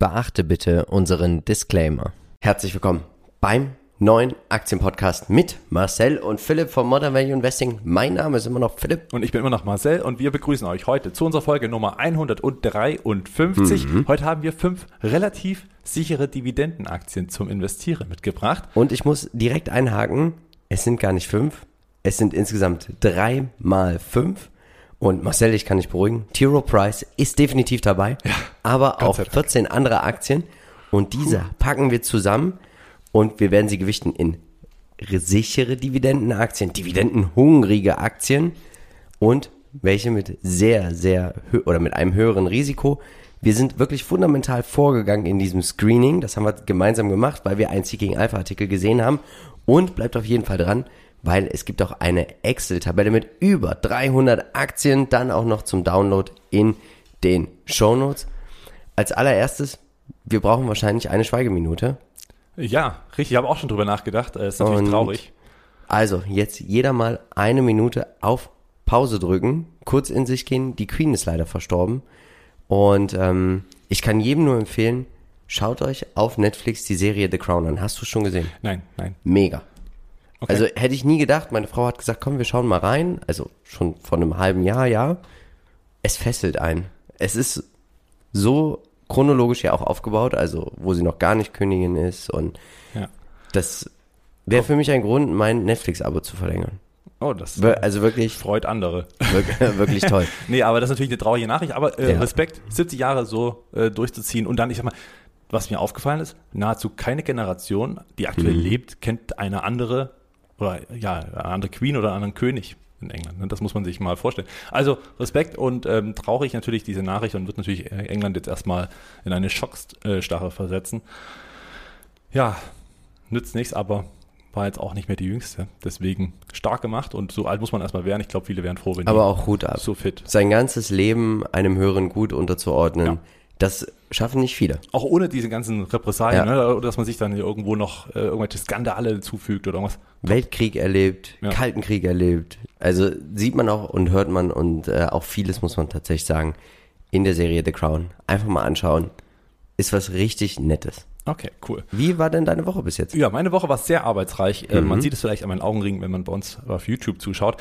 Beachte bitte unseren Disclaimer. Herzlich willkommen beim neuen Aktienpodcast mit Marcel und Philipp von Modern Value Investing. Mein Name ist immer noch Philipp. Und ich bin immer noch Marcel und wir begrüßen euch heute zu unserer Folge Nummer 153. Heute haben wir 5 relativ sichere Dividendenaktien zum Investieren mitgebracht. Und ich muss direkt einhaken, es sind gar nicht 5, es sind insgesamt 3 mal 5. Und Marcel, ich kann dich beruhigen, T. Rowe Price ist definitiv dabei, ja, aber auch 14 andere Aktien. Und diese packen wir zusammen. Und wir werden sie gewichten in sichere Dividendenaktien, dividendenhungrige Aktien und welche mit mit einem höheren Risiko. Wir sind wirklich fundamental vorgegangen in diesem Screening. Das haben wir gemeinsam gemacht, weil wir einen Seeking Alpha Artikel gesehen haben. Und bleibt auf jeden Fall dran, weil es gibt auch eine Excel-Tabelle mit über 300 Aktien, dann auch noch zum Download in den Shownotes. Als allererstes, wir brauchen wahrscheinlich eine Schweigeminute. Ja, richtig, ich habe auch schon drüber nachgedacht, ist natürlich traurig. Also, jetzt jeder mal eine Minute auf Pause drücken, kurz in sich gehen, die Queen ist leider verstorben und ich kann jedem nur empfehlen, schaut euch auf Netflix die Serie The Crown an. Hast du es schon gesehen? Nein. Mega. Okay. Also hätte ich nie gedacht, meine Frau hat gesagt, komm, wir schauen mal rein, also schon vor einem halben Jahr, ja. Es fesselt einen. Es ist so chronologisch ja auch aufgebaut, also wo sie noch gar nicht Königin ist und das wäre für mich ein Grund, mein Netflix-Abo zu verlängern. Oh, das also wirklich freut andere. Wirklich toll. Nee, aber das ist natürlich eine traurige Nachricht, aber Respekt, 70 Jahre so durchzuziehen und dann, ich sag mal, was mir aufgefallen ist, nahezu keine Generation, die aktuell lebt, kennt eine andere Queen oder einen anderen König in England. Das muss man sich mal vorstellen. Also Respekt und traurig natürlich diese Nachricht und wird natürlich England jetzt erstmal in eine Schockstarre versetzen. Ja, nützt nichts, aber war jetzt auch nicht mehr die Jüngste. Deswegen stark gemacht und so alt muss man erstmal werden. Ich glaube, viele wären froh, wenn aber auch Hut ab. So fit. Sein ganzes Leben einem höheren Gut unterzuordnen, das schaffen nicht viele. Auch ohne diese ganzen Repressalien, ne, dass man sich dann irgendwo noch irgendwelche Skandale zufügt oder irgendwas. Weltkrieg erlebt, Kalten Krieg erlebt. Also sieht man auch und hört man und auch vieles muss man tatsächlich sagen in der Serie The Crown. Einfach mal anschauen. Ist was richtig Nettes. Okay, cool. Wie war denn deine Woche bis jetzt? Ja, meine Woche war sehr arbeitsreich. Man sieht es vielleicht an meinen Augenringen, wenn man bei uns auf YouTube zuschaut.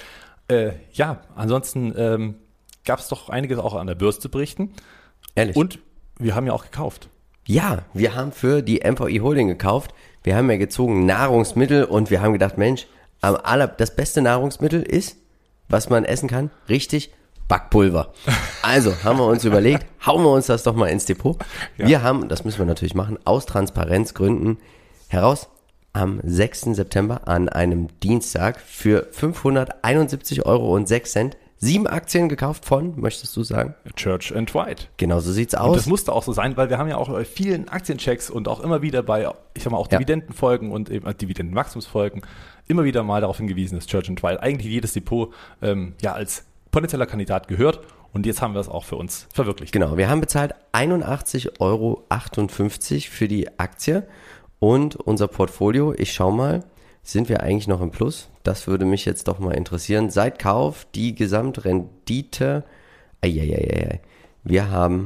Ansonsten gab es doch einiges auch an der Börse zu berichten. Ehrlich? Und wir haben ja auch gekauft. Ja, wir haben für die MVI Holding gekauft. Wir haben ja gezogen Nahrungsmittel und wir haben gedacht, Mensch, das beste Nahrungsmittel ist, was man essen kann, richtig, Backpulver. Also haben wir uns überlegt, hauen wir uns das doch mal ins Depot. Ja. Wir haben, das müssen wir natürlich machen, aus Transparenzgründen heraus am 6. September an einem Dienstag für 571,06 € 7 Aktien gekauft von, möchtest du sagen? Church & Dwight. Genau so sieht's aus. Und das musste auch so sein, weil wir haben ja auch bei vielen Aktienchecks und auch immer wieder bei, ich sag mal, auch Dividendenfolgen und eben Dividendenwachstumsfolgen immer wieder mal darauf hingewiesen, dass Church & Dwight eigentlich jedes Depot als potenzieller Kandidat gehört. Und jetzt haben wir es auch für uns verwirklicht. Genau, wir haben bezahlt 81,58 € für die Aktie und unser Portfolio, ich schau mal, sind wir eigentlich noch im Plus? Das würde mich jetzt doch mal interessieren. Seit Kauf die Gesamtrendite, wir haben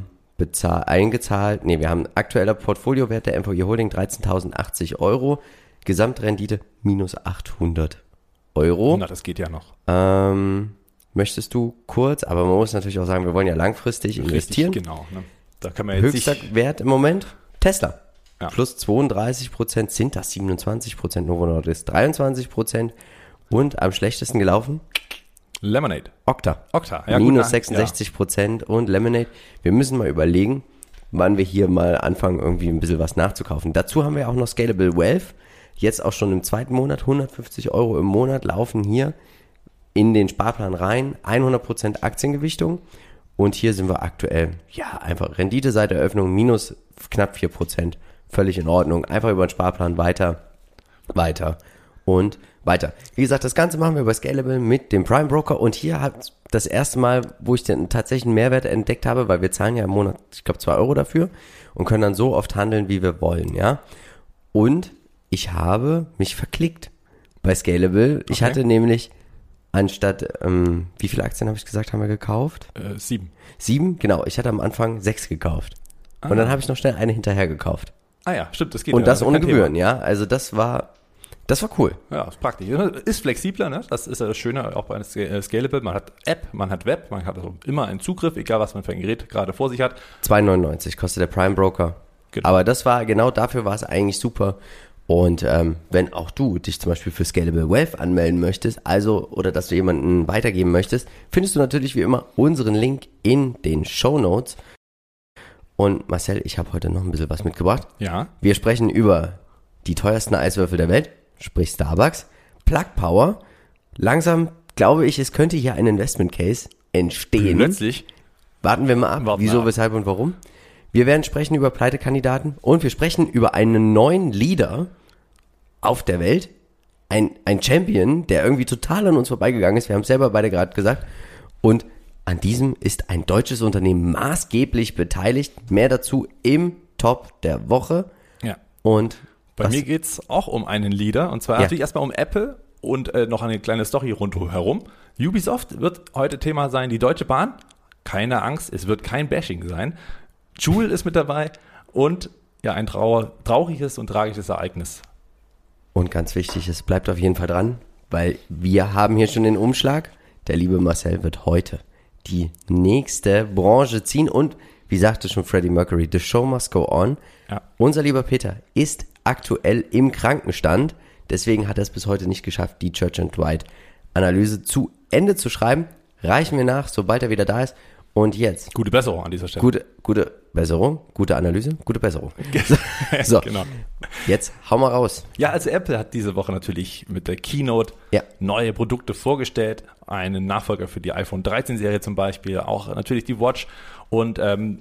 wir haben aktueller Portfoliowert der MVI Holding 13.080 €, Gesamtrendite minus 800 €. Na, das geht ja noch. Möchtest du kurz, aber man muss natürlich auch sagen, wir wollen ja langfristig investieren. Richtig, genau. Ne? Da kann man jetzt höchster Wert im Moment, Tesla. Ja. Plus 32%, sind das 27%, Novo Nordisk 23% und am schlechtesten gelaufen? Lemonade. Okta. Ja, minus 66% und Lemonade. Wir müssen mal überlegen, wann wir hier mal anfangen, irgendwie ein bisschen was nachzukaufen. Dazu haben wir auch noch Scalable Wealth. Jetzt auch schon im zweiten Monat, 150 € im Monat laufen hier in den Sparplan rein, 100% Aktiengewichtung. Und hier sind wir aktuell, einfach Rendite seit Eröffnung minus knapp 4%. Völlig in Ordnung. Einfach über den Sparplan weiter und weiter. Wie gesagt, das Ganze machen wir über Scalable mit dem Prime Broker und hier hat das erste Mal, wo ich den tatsächlichen Mehrwert entdeckt habe, weil wir zahlen ja im Monat, ich glaube 2 € dafür und können dann so oft handeln, wie wir wollen, ja. Und ich habe mich verklickt bei Scalable. Ich hatte nämlich anstatt, wie viele Aktien habe ich gesagt, haben wir gekauft? 7. 7, genau. Ich hatte am Anfang 6 gekauft. Und dann habe ich noch schnell eine hinterher gekauft. Ah ja, stimmt, das geht. Und das ohne Gebühren, ja. Also das war cool. Ja, ist praktisch. Ist flexibler, ne? Das ist ja das Schöne auch bei Scalable. Man hat App, man hat Web, man hat also immer einen Zugriff, egal was man für ein Gerät gerade vor sich hat. 2,99 kostet der Prime Broker. Genau. Aber genau dafür war es eigentlich super. Und wenn auch du dich zum Beispiel für Scalable Wealth anmelden möchtest, oder dass du jemanden weitergeben möchtest, findest du natürlich wie immer unseren Link in den Shownotes. Und Marcel, ich habe heute noch ein bisschen was mitgebracht. Ja. Wir sprechen über die teuersten Eiswürfel der Welt, sprich Starbucks, Plug Power. Langsam glaube ich, es könnte hier ein Investment Case entstehen. Plötzlich. Warten wir mal ab, wieso, weshalb und warum. Wir werden sprechen über Pleitekandidaten und wir sprechen über einen neuen Leader auf der Welt. Ein Champion, der irgendwie total an uns vorbeigegangen ist. Wir haben es selber beide gerade gesagt. Und an diesem ist ein deutsches Unternehmen maßgeblich beteiligt. Mehr dazu im Top der Woche. Ja. Und bei mir geht's auch um einen Leader. Und zwar natürlich erstmal um Apple und noch eine kleine Story rundherum. Ubisoft wird heute Thema sein. Die Deutsche Bahn. Keine Angst, es wird kein Bashing sein. Joule ist mit dabei und ja, ein trauriges und tragisches Ereignis. Und ganz wichtig, es bleibt auf jeden Fall dran, weil wir haben hier schon den Umschlag. Der liebe Marcel wird heute die nächste Branche ziehen und, wie sagte schon Freddie Mercury, the show must go on. Ja. Unser lieber Peter ist aktuell im Krankenstand, deswegen hat er es bis heute nicht geschafft, die Church & Dwight Analyse zu Ende zu schreiben. Reichen wir nach, sobald er wieder da ist. Und jetzt. Gute Besserung an dieser Stelle. Gute Besserung, gute Analyse, gute Besserung. So, genau. Jetzt hau mal raus. Ja, also Apple hat diese Woche natürlich mit der Keynote neue Produkte vorgestellt. Einen Nachfolger für die iPhone 13 Serie zum Beispiel, auch natürlich die Watch. Und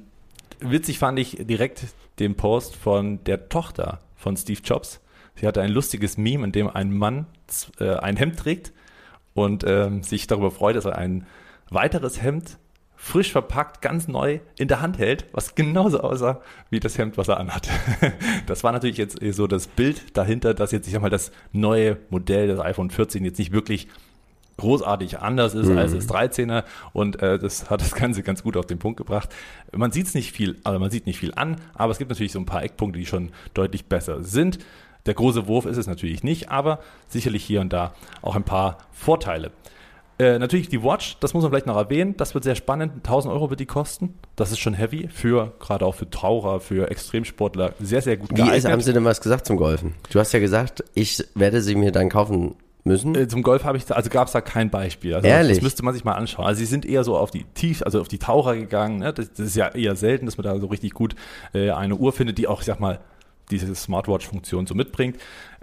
witzig fand ich direkt den Post von der Tochter von Steve Jobs. Sie hatte ein lustiges Meme, in dem ein Mann ein Hemd trägt und sich darüber freut, dass er ein weiteres Hemd frisch verpackt, ganz neu in der Hand hält, was genauso aussah wie das Hemd, was er anhat. Das war natürlich jetzt so das Bild dahinter, dass jetzt, ich sag mal, das neue Modell des iPhone 14 jetzt nicht wirklich großartig anders ist als das 13er und das hat das Ganze ganz gut auf den Punkt gebracht. Man sieht nicht viel an, aber es gibt natürlich so ein paar Eckpunkte, die schon deutlich besser sind. Der große Wurf ist es natürlich nicht, aber sicherlich hier und da auch ein paar Vorteile. Natürlich die Watch, das muss man vielleicht noch erwähnen, das wird sehr spannend, 1.000 Euro wird die kosten, das ist schon heavy, gerade auch für Taucher, für Extremsportler, sehr, sehr gut geeignet. Haben Sie denn was gesagt zum Golfen? Du hast ja gesagt, ich werde sie mir dann kaufen müssen. Zum Golf gab es da kein Beispiel. Also ehrlich? Das müsste man sich mal anschauen. Also sie sind eher so auf die Taucher gegangen, ne? Das ist ja eher selten, dass man da so richtig gut eine Uhr findet, die auch, ich sag mal, diese Smartwatch-Funktion so mitbringt.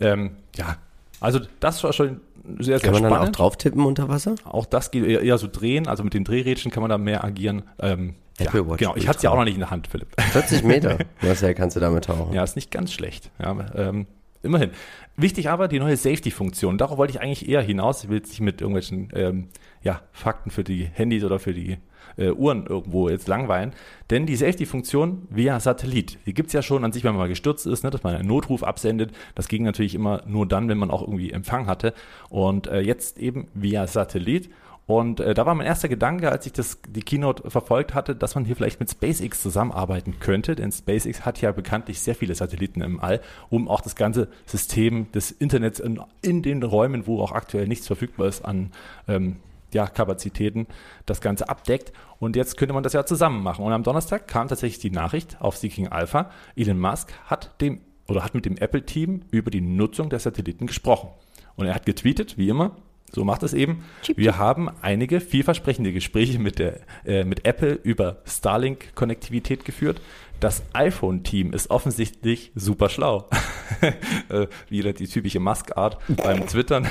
Also das war schon sehr, sehr spannend. Kann man dann auch drauf tippen unter Wasser? Auch das geht eher so drehen, also mit den Drehrädchen kann man da mehr agieren. Apple Watch. Genau, ich hatte es ja auch noch nicht in der Hand, Philipp. 40 Meter, Marcel, kannst du damit tauchen. Ja, ist nicht ganz schlecht. Ja, immerhin. Wichtig aber die neue Safety-Funktion. Darauf wollte ich eigentlich eher hinaus. Ich will jetzt nicht mit irgendwelchen Fakten für die Handys oder für die Uhren irgendwo jetzt langweilen. Denn die Safety-Funktion via Satellit, die gibt es ja schon an sich, wenn man mal gestürzt ist, ne, dass man einen Notruf absendet. Das ging natürlich immer nur dann, wenn man auch irgendwie Empfang hatte. Und jetzt eben via Satellit. Und da war mein erster Gedanke, als ich die Keynote verfolgt hatte, dass man hier vielleicht mit SpaceX zusammenarbeiten könnte, denn SpaceX hat ja bekanntlich sehr viele Satelliten im All, um auch das ganze System des Internets in den Räumen, wo auch aktuell nichts verfügbar ist an Kapazitäten, das Ganze abdeckt. Und jetzt könnte man das ja zusammen machen. Und am Donnerstag kam tatsächlich die Nachricht auf Seeking Alpha, Elon Musk hat mit dem Apple-Team über die Nutzung der Satelliten gesprochen. Und er hat getweetet, wie immer, so macht es eben. Wir haben einige vielversprechende Gespräche mit Apple über Starlink-Konnektivität geführt. Das iPhone-Team ist offensichtlich super schlau. Wieder die typische Musk-Art beim Twittern.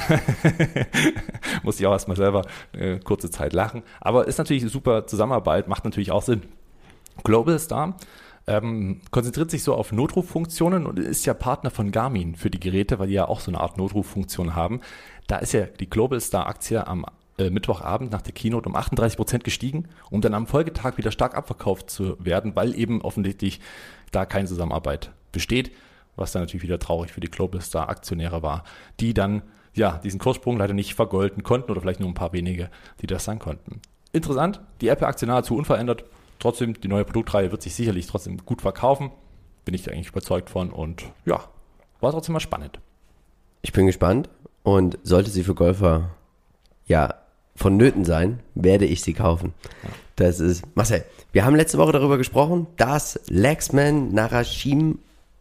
Muss ich auch erstmal selber kurze Zeit lachen. Aber ist natürlich eine super Zusammenarbeit, macht natürlich auch Sinn. Global Star konzentriert sich so auf Notruffunktionen und ist ja Partner von Garmin für die Geräte, weil die ja auch so eine Art Notruffunktion haben. Da ist ja die Global Star Aktie am Mittwochabend nach der Keynote um 38% gestiegen, um dann am Folgetag wieder stark abverkauft zu werden, weil eben offensichtlich da keine Zusammenarbeit besteht, was dann natürlich wieder traurig für die Global Star Aktionäre war, die dann diesen Kurssprung leider nicht vergolden konnten oder vielleicht nur ein paar wenige, die das sein konnten. Interessant, die Apple-Aktie nahezu unverändert, trotzdem, die neue Produktreihe wird sich sicherlich trotzdem gut verkaufen. Bin ich eigentlich überzeugt von und ja, war trotzdem mal spannend. Ich bin gespannt und sollte sie für Golfer vonnöten sein, werde ich sie kaufen. Ja. Das ist, Marcel, wir haben letzte Woche darüber gesprochen, dass Laxman Narasimhan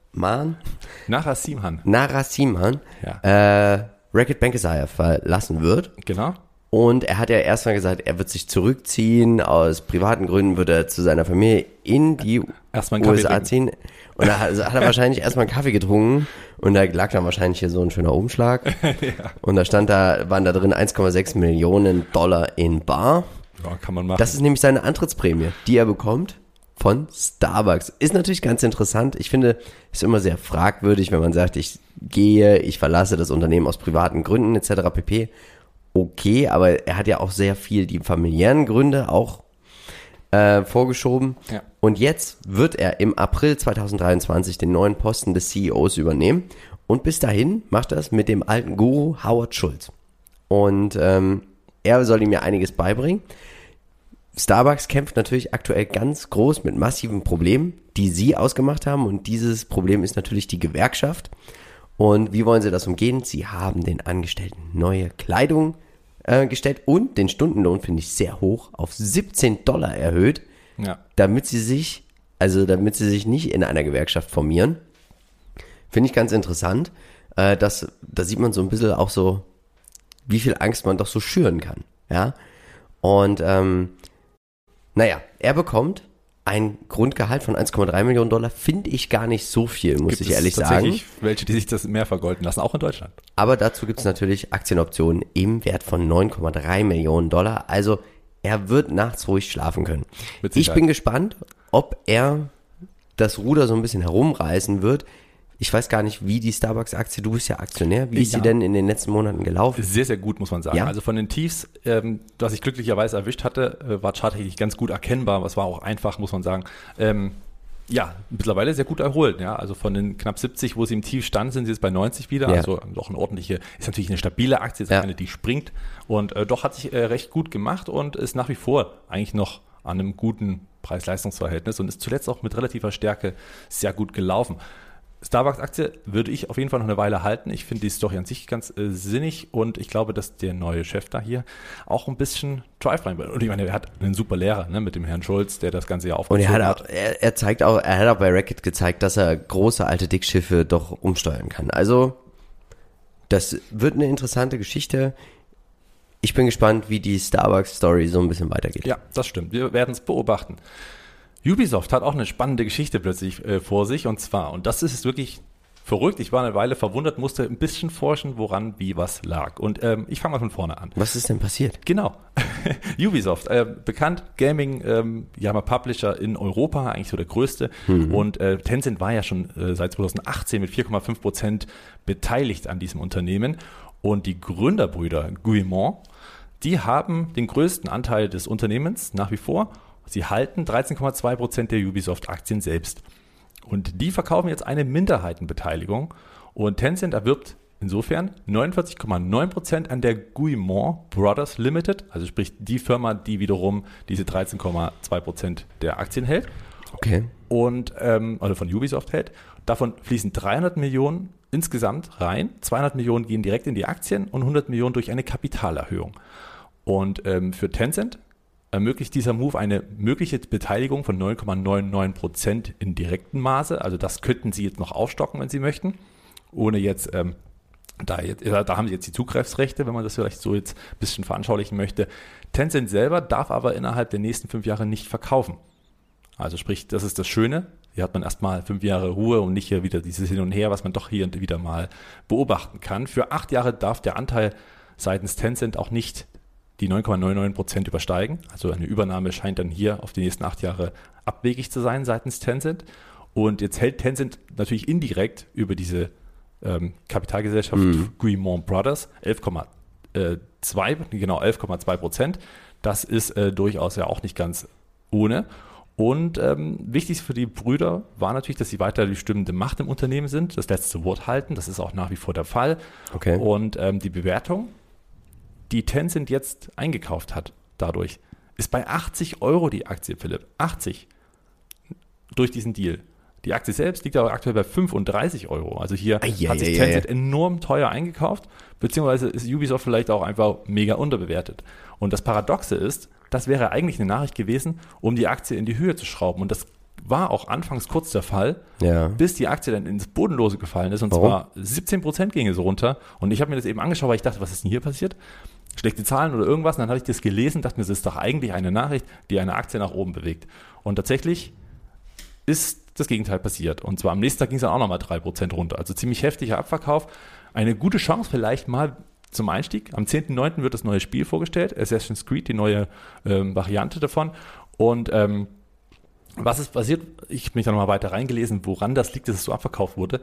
Reckitt Benckiser verlassen wird. Genau. Und er hat ja erstmal gesagt, er wird sich zurückziehen, aus privaten Gründen wird er zu seiner Familie in die USA ziehen. Und da hat er wahrscheinlich erstmal einen Kaffee getrunken und da lag dann wahrscheinlich hier so ein schöner Umschlag. Ja. Und waren da drin 1,6 Millionen Dollar in bar. Ja, kann man machen. Das ist nämlich seine Antrittsprämie, die er bekommt von Starbucks. Ist natürlich ganz interessant. Ich finde, ist immer sehr fragwürdig, wenn man sagt, ich verlasse das Unternehmen aus privaten Gründen etc. pp. Okay, aber er hat ja auch sehr viel die familiären Gründe auch vorgeschoben. Ja. Und jetzt wird er im April 2023 den neuen Posten des CEOs übernehmen. Und bis dahin macht er es mit dem alten Guru Howard Schultz. Und er soll ihm ja einiges beibringen. Starbucks kämpft natürlich aktuell ganz groß mit massiven Problemen, die sie ausgemacht haben. Und dieses Problem ist natürlich die Gewerkschaft. Und wie wollen sie das umgehen? Sie haben den Angestellten neue Kleidung gestellt und den Stundenlohn, finde ich, sehr hoch, auf $17 erhöht, damit sie sich nicht in einer Gewerkschaft formieren. Finde ich ganz interessant. Da sieht man so ein bisschen auch so, wie viel Angst man doch so schüren kann. Ja. Und er bekommt ein Grundgehalt von 1,3 Millionen Dollar, finde ich gar nicht so viel, muss ich ehrlich sagen. Gibt es tatsächlich welche, die sich das mehr vergolden lassen, auch in Deutschland. Aber dazu gibt es natürlich Aktienoptionen im Wert von 9,3 Millionen Dollar. Also er wird nachts ruhig schlafen können. Ich bin gespannt, ob er das Ruder so ein bisschen herumreißen wird. Ich weiß gar nicht, wie die Starbucks-Aktie, du bist ja Aktionär, wie ist sie denn in den letzten Monaten gelaufen? Sehr, sehr gut, muss man sagen. Ja? Also von den Tiefs, was ich glücklicherweise erwischt hatte, war charttechnisch ganz gut erkennbar. Was war auch einfach, muss man sagen. Mittlerweile sehr gut erholt. Ja? Also von den knapp 70, wo sie im Tief stand, sind sie jetzt bei 90 wieder. Ja. Also doch eine ordentliche, ist natürlich eine stabile Aktie, ist eine, die springt. Und doch hat sich recht gut gemacht und ist nach wie vor eigentlich noch an einem guten Preis-Leistungs-Verhältnis und ist zuletzt auch mit relativer Stärke sehr gut gelaufen. Starbucks-Aktie würde ich auf jeden Fall noch eine Weile halten. Ich finde die Story an sich ganz sinnig und ich glaube, dass der neue Chef da hier auch ein bisschen Drive reinbringt. Und ich meine, er hat einen super Lehrer, ne, mit dem Herrn Schulz, der das Ganze ja aufgezogen hat. Und er hat auch bei Reckitt gezeigt, dass er große alte Dickschiffe doch umsteuern kann. Also das wird eine interessante Geschichte. Ich bin gespannt, wie die Starbucks-Story so ein bisschen weitergeht. Ja, das stimmt. Wir werden es beobachten. Ubisoft hat auch eine spannende Geschichte plötzlich vor sich und das ist wirklich verrückt. Ich war eine Weile verwundert, musste ein bisschen forschen, woran wie was lag. Und ich fange mal von vorne an. Was ist denn passiert? Genau. Ubisoft, bekannt, Gaming, Publisher in Europa, eigentlich so der größte. Und Tencent war ja schon seit 2018 mit 4,5% beteiligt an diesem Unternehmen. Und die Gründerbrüder Guillemot, die haben den größten Anteil des Unternehmens nach wie vor. Sie halten 13,2% der Ubisoft-Aktien selbst. Und die verkaufen jetzt eine Minderheitenbeteiligung. Und Tencent erwirbt insofern 49,9% an der Guillemot Brothers Limited, also sprich die Firma, die wiederum diese 13,2% der Aktien hält. Okay. Und also von Ubisoft hält. Davon fließen 300 Millionen insgesamt rein. 200 Millionen gehen direkt in die Aktien und 100 Millionen durch eine Kapitalerhöhung. Und für Tencent ermöglicht dieser Move eine mögliche Beteiligung von 9,99% in direktem Maße. Also das könnten Sie jetzt noch aufstocken, wenn Sie möchten. Ohne jetzt, da haben Sie jetzt die Zugriffsrechte, wenn man das vielleicht so jetzt ein bisschen veranschaulichen möchte. Tencent selber darf aber innerhalb der nächsten 5 Jahre nicht verkaufen. Also sprich, das ist das Schöne. Hier hat man erstmal 5 Jahre Ruhe und nicht hier wieder dieses Hin und Her, was man doch hier und wieder mal beobachten kann. Für 8 Jahre darf der Anteil seitens Tencent auch nicht die 9,99% übersteigen. Also eine Übernahme scheint dann hier auf die nächsten 8 Jahre abwegig zu sein seitens Tencent. Und jetzt hält Tencent natürlich indirekt über diese Kapitalgesellschaft Guillemot Brothers 11,2%. Das ist durchaus ja auch nicht ganz ohne. Und wichtig für die Brüder war natürlich, dass sie weiter die bestimmende Macht im Unternehmen sind, das letzte Wort halten. Das ist auch nach wie vor der Fall. Okay. Und die Bewertung, die Tencent jetzt eingekauft hat, dadurch ist bei 80 Euro die Aktie, Philipp. 80 durch diesen Deal. Die Aktie selbst liegt aber aktuell bei 35 Euro. Also hier hat sich Tencent enorm teuer eingekauft, beziehungsweise ist Ubisoft vielleicht auch einfach mega unterbewertet. Und das Paradoxe ist, das wäre eigentlich eine Nachricht gewesen, um die Aktie in die Höhe zu schrauben. Und das war auch anfangs kurz der Fall, bis die Aktie dann ins Bodenlose gefallen ist. Und zwar 17% ging es runter. Und ich habe mir das eben angeschaut, weil ich dachte, was ist denn hier passiert? Schlechte Zahlen oder irgendwas. Und dann habe ich das gelesen, dachte mir, das ist doch eigentlich eine Nachricht, die eine Aktie nach oben bewegt. Und tatsächlich ist das Gegenteil passiert. Und zwar am nächsten Tag ging es dann auch nochmal 3% runter. Also ziemlich heftiger Abverkauf. Eine gute Chance vielleicht mal zum Einstieg. Am 10.9. wird das neue Spiel vorgestellt, Assassin's Creed, die neue Variante davon. Und was ist passiert? Ich habe mich da nochmal weiter reingelesen, woran das liegt, dass es so abverkauft wurde.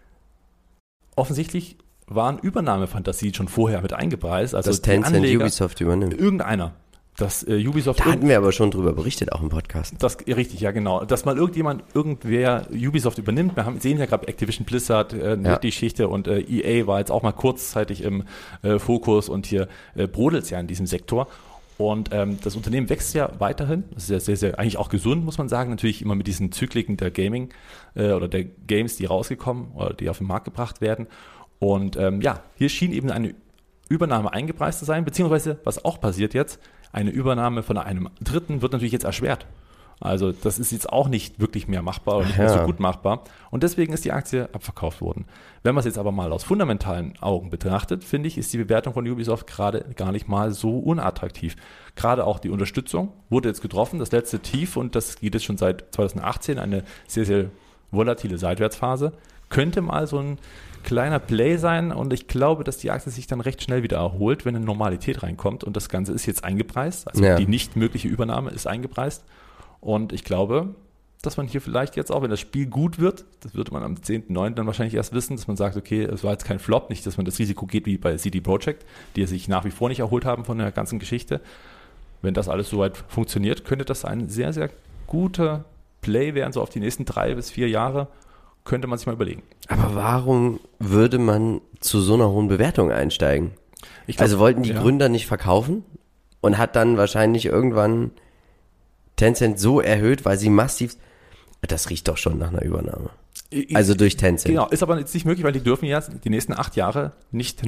Offensichtlich waren Übernahmefantasien schon vorher mit eingepreist. Also dass Tencent Anleger, Ubisoft übernimmt. Irgendeiner. Dass Ubisoft. Da hatten wir aber schon drüber berichtet, auch im Podcast. Richtig, ja genau. Dass mal irgendwer Ubisoft übernimmt. Wir sehen ja gerade Activision Blizzard, die Geschichte und EA war jetzt auch mal kurzzeitig im Fokus und hier brodelt es ja in diesem Sektor. Und das Unternehmen wächst ja weiterhin. Das ist ja sehr, sehr, eigentlich auch gesund, muss man sagen. Natürlich immer mit diesen Zykliken der Gaming oder der Games, die rausgekommen oder die auf den Markt gebracht werden. Und hier schien eben eine Übernahme eingepreist zu sein, beziehungsweise, was auch passiert jetzt, eine Übernahme von einem Dritten wird natürlich jetzt erschwert. Also das ist jetzt auch nicht wirklich mehr machbar oder nicht mehr so gut machbar. Und deswegen ist die Aktie abverkauft worden. Wenn man es jetzt aber mal aus fundamentalen Augen betrachtet, finde ich, ist die Bewertung von Ubisoft gerade gar nicht mal so unattraktiv. Gerade auch die Unterstützung wurde jetzt getroffen, das letzte Tief, und das geht jetzt schon seit 2018, eine sehr, sehr volatile Seitwärtsphase. Könnte mal so ein kleiner Play sein, und ich glaube, dass die Aktie sich dann recht schnell wieder erholt, wenn eine Normalität reinkommt, und das Ganze ist jetzt eingepreist, also die nicht mögliche Übernahme ist eingepreist, und ich glaube, dass man hier vielleicht jetzt auch, wenn das Spiel gut wird, das würde man am 10.9. dann wahrscheinlich erst wissen, dass man sagt, okay, es war jetzt kein Flop, nicht, dass man das Risiko geht wie bei CD Projekt, die sich nach wie vor nicht erholt haben von der ganzen Geschichte. Wenn das alles soweit funktioniert, könnte das ein sehr, sehr guter Play werden, so auf die nächsten 3 bis 4 Jahre, könnte man sich mal überlegen. Aber warum würde man zu so einer hohen Bewertung einsteigen? Also wollten die Gründer nicht verkaufen und hat dann wahrscheinlich irgendwann Tencent so erhöht, weil sie massiv... Das riecht doch schon nach einer Übernahme. Also durch Tencent. Genau, ist aber jetzt nicht möglich, weil die dürfen ja die nächsten 8 Jahre nicht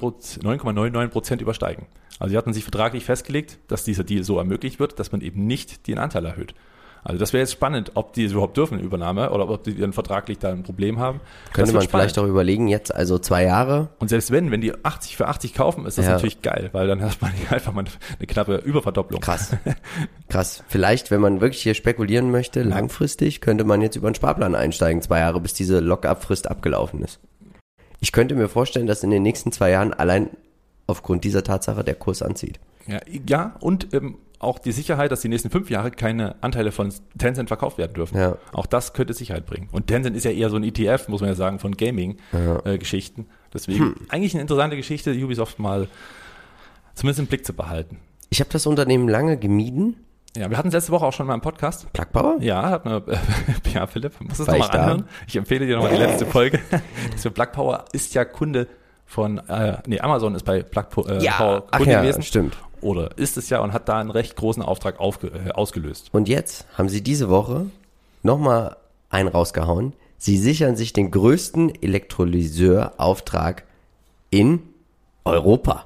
9,99% übersteigen. Also sie hatten sich vertraglich festgelegt, dass dieser Deal so ermöglicht wird, dass man eben nicht den Anteil erhöht. Also das wäre jetzt spannend, ob die es überhaupt dürfen, eine Übernahme, oder ob die dann vertraglich da ein Problem haben. Könnte man vielleicht auch überlegen, jetzt also 2 Jahre. Und selbst wenn die 80 für 80 kaufen, ist das natürlich geil, weil dann hat man einfach mal eine knappe Überverdopplung. Krass. Vielleicht, wenn man wirklich hier spekulieren möchte, langfristig könnte man jetzt über einen Sparplan einsteigen, 2 Jahre, bis diese Lock-up-Frist abgelaufen ist. Ich könnte mir vorstellen, dass in den nächsten 2 Jahren allein aufgrund dieser Tatsache der Kurs anzieht. Ja, und auch die Sicherheit, dass die nächsten 5 Jahre keine Anteile von Tencent verkauft werden dürfen. Ja. Auch das könnte Sicherheit bringen. Und Tencent ist ja eher so ein ETF, muss man ja sagen, von Gaming-Geschichten. Deswegen eigentlich eine interessante Geschichte, Ubisoft mal zumindest im Blick zu behalten. Ich habe das Unternehmen lange gemieden. Ja, wir hatten es letzte Woche auch schon mal im Podcast. Plug Power? Ja, Philipp, musst du es nochmal anhören. Ich empfehle dir nochmal die letzte Folge. Plug Power ist ja Kunde von, Amazon ist bei Plug Power Kunde gewesen. Stimmt. Oder ist es ja, und hat da einen recht großen Auftrag ausgelöst. Und jetzt haben sie diese Woche nochmal einen rausgehauen. Sie sichern sich den größten Elektrolyseurauftrag in Europa.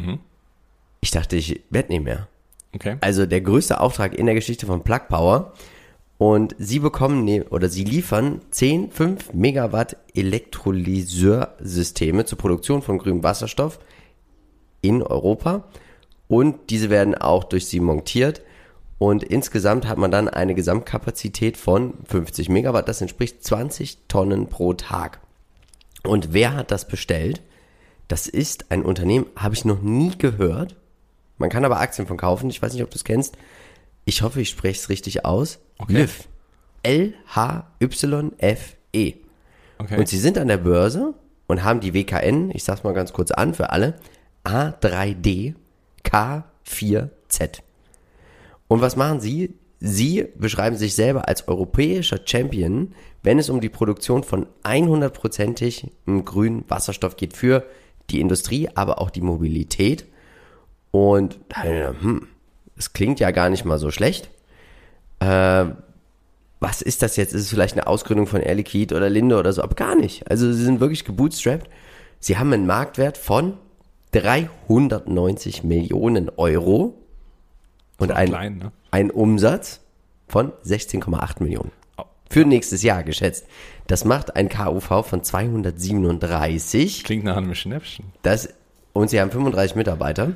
Ich dachte, ich werde nicht mehr. Okay. Also der größte Auftrag in der Geschichte von Plug Power. Und sie sie liefern 5 Megawatt Elektrolyseursysteme zur Produktion von grünem Wasserstoff in Europa. Und diese werden auch durch sie montiert. Und insgesamt hat man dann eine Gesamtkapazität von 50 Megawatt. Das entspricht 20 Tonnen pro Tag. Und wer hat das bestellt? Das ist ein Unternehmen, habe ich noch nie gehört. Man kann aber Aktien von kaufen. Ich weiß nicht, ob du es kennst. Ich hoffe, ich spreche es richtig aus. Okay. LYF. L-H-Y-F-E. Okay. Und sie sind an der Börse und haben die WKN, ich sag's mal ganz kurz an für alle, A3D K4Z. Und was machen sie? Sie beschreiben sich selber als europäischer Champion, wenn es um die Produktion von 100%ig grünen Wasserstoff geht für die Industrie, aber auch die Mobilität. Und es klingt ja gar nicht mal so schlecht. Was ist das jetzt? Ist es vielleicht eine Ausgründung von Air Liquide oder Linde oder so? Aber gar nicht. Also sie sind wirklich gebootstrapped. Sie haben einen Marktwert von 390 Millionen Euro und einen Umsatz von 16,8 Millionen. Für nächstes Jahr geschätzt. Das macht ein KUV von 237. Klingt nach einem Schnäppchen. Und sie haben 35 Mitarbeiter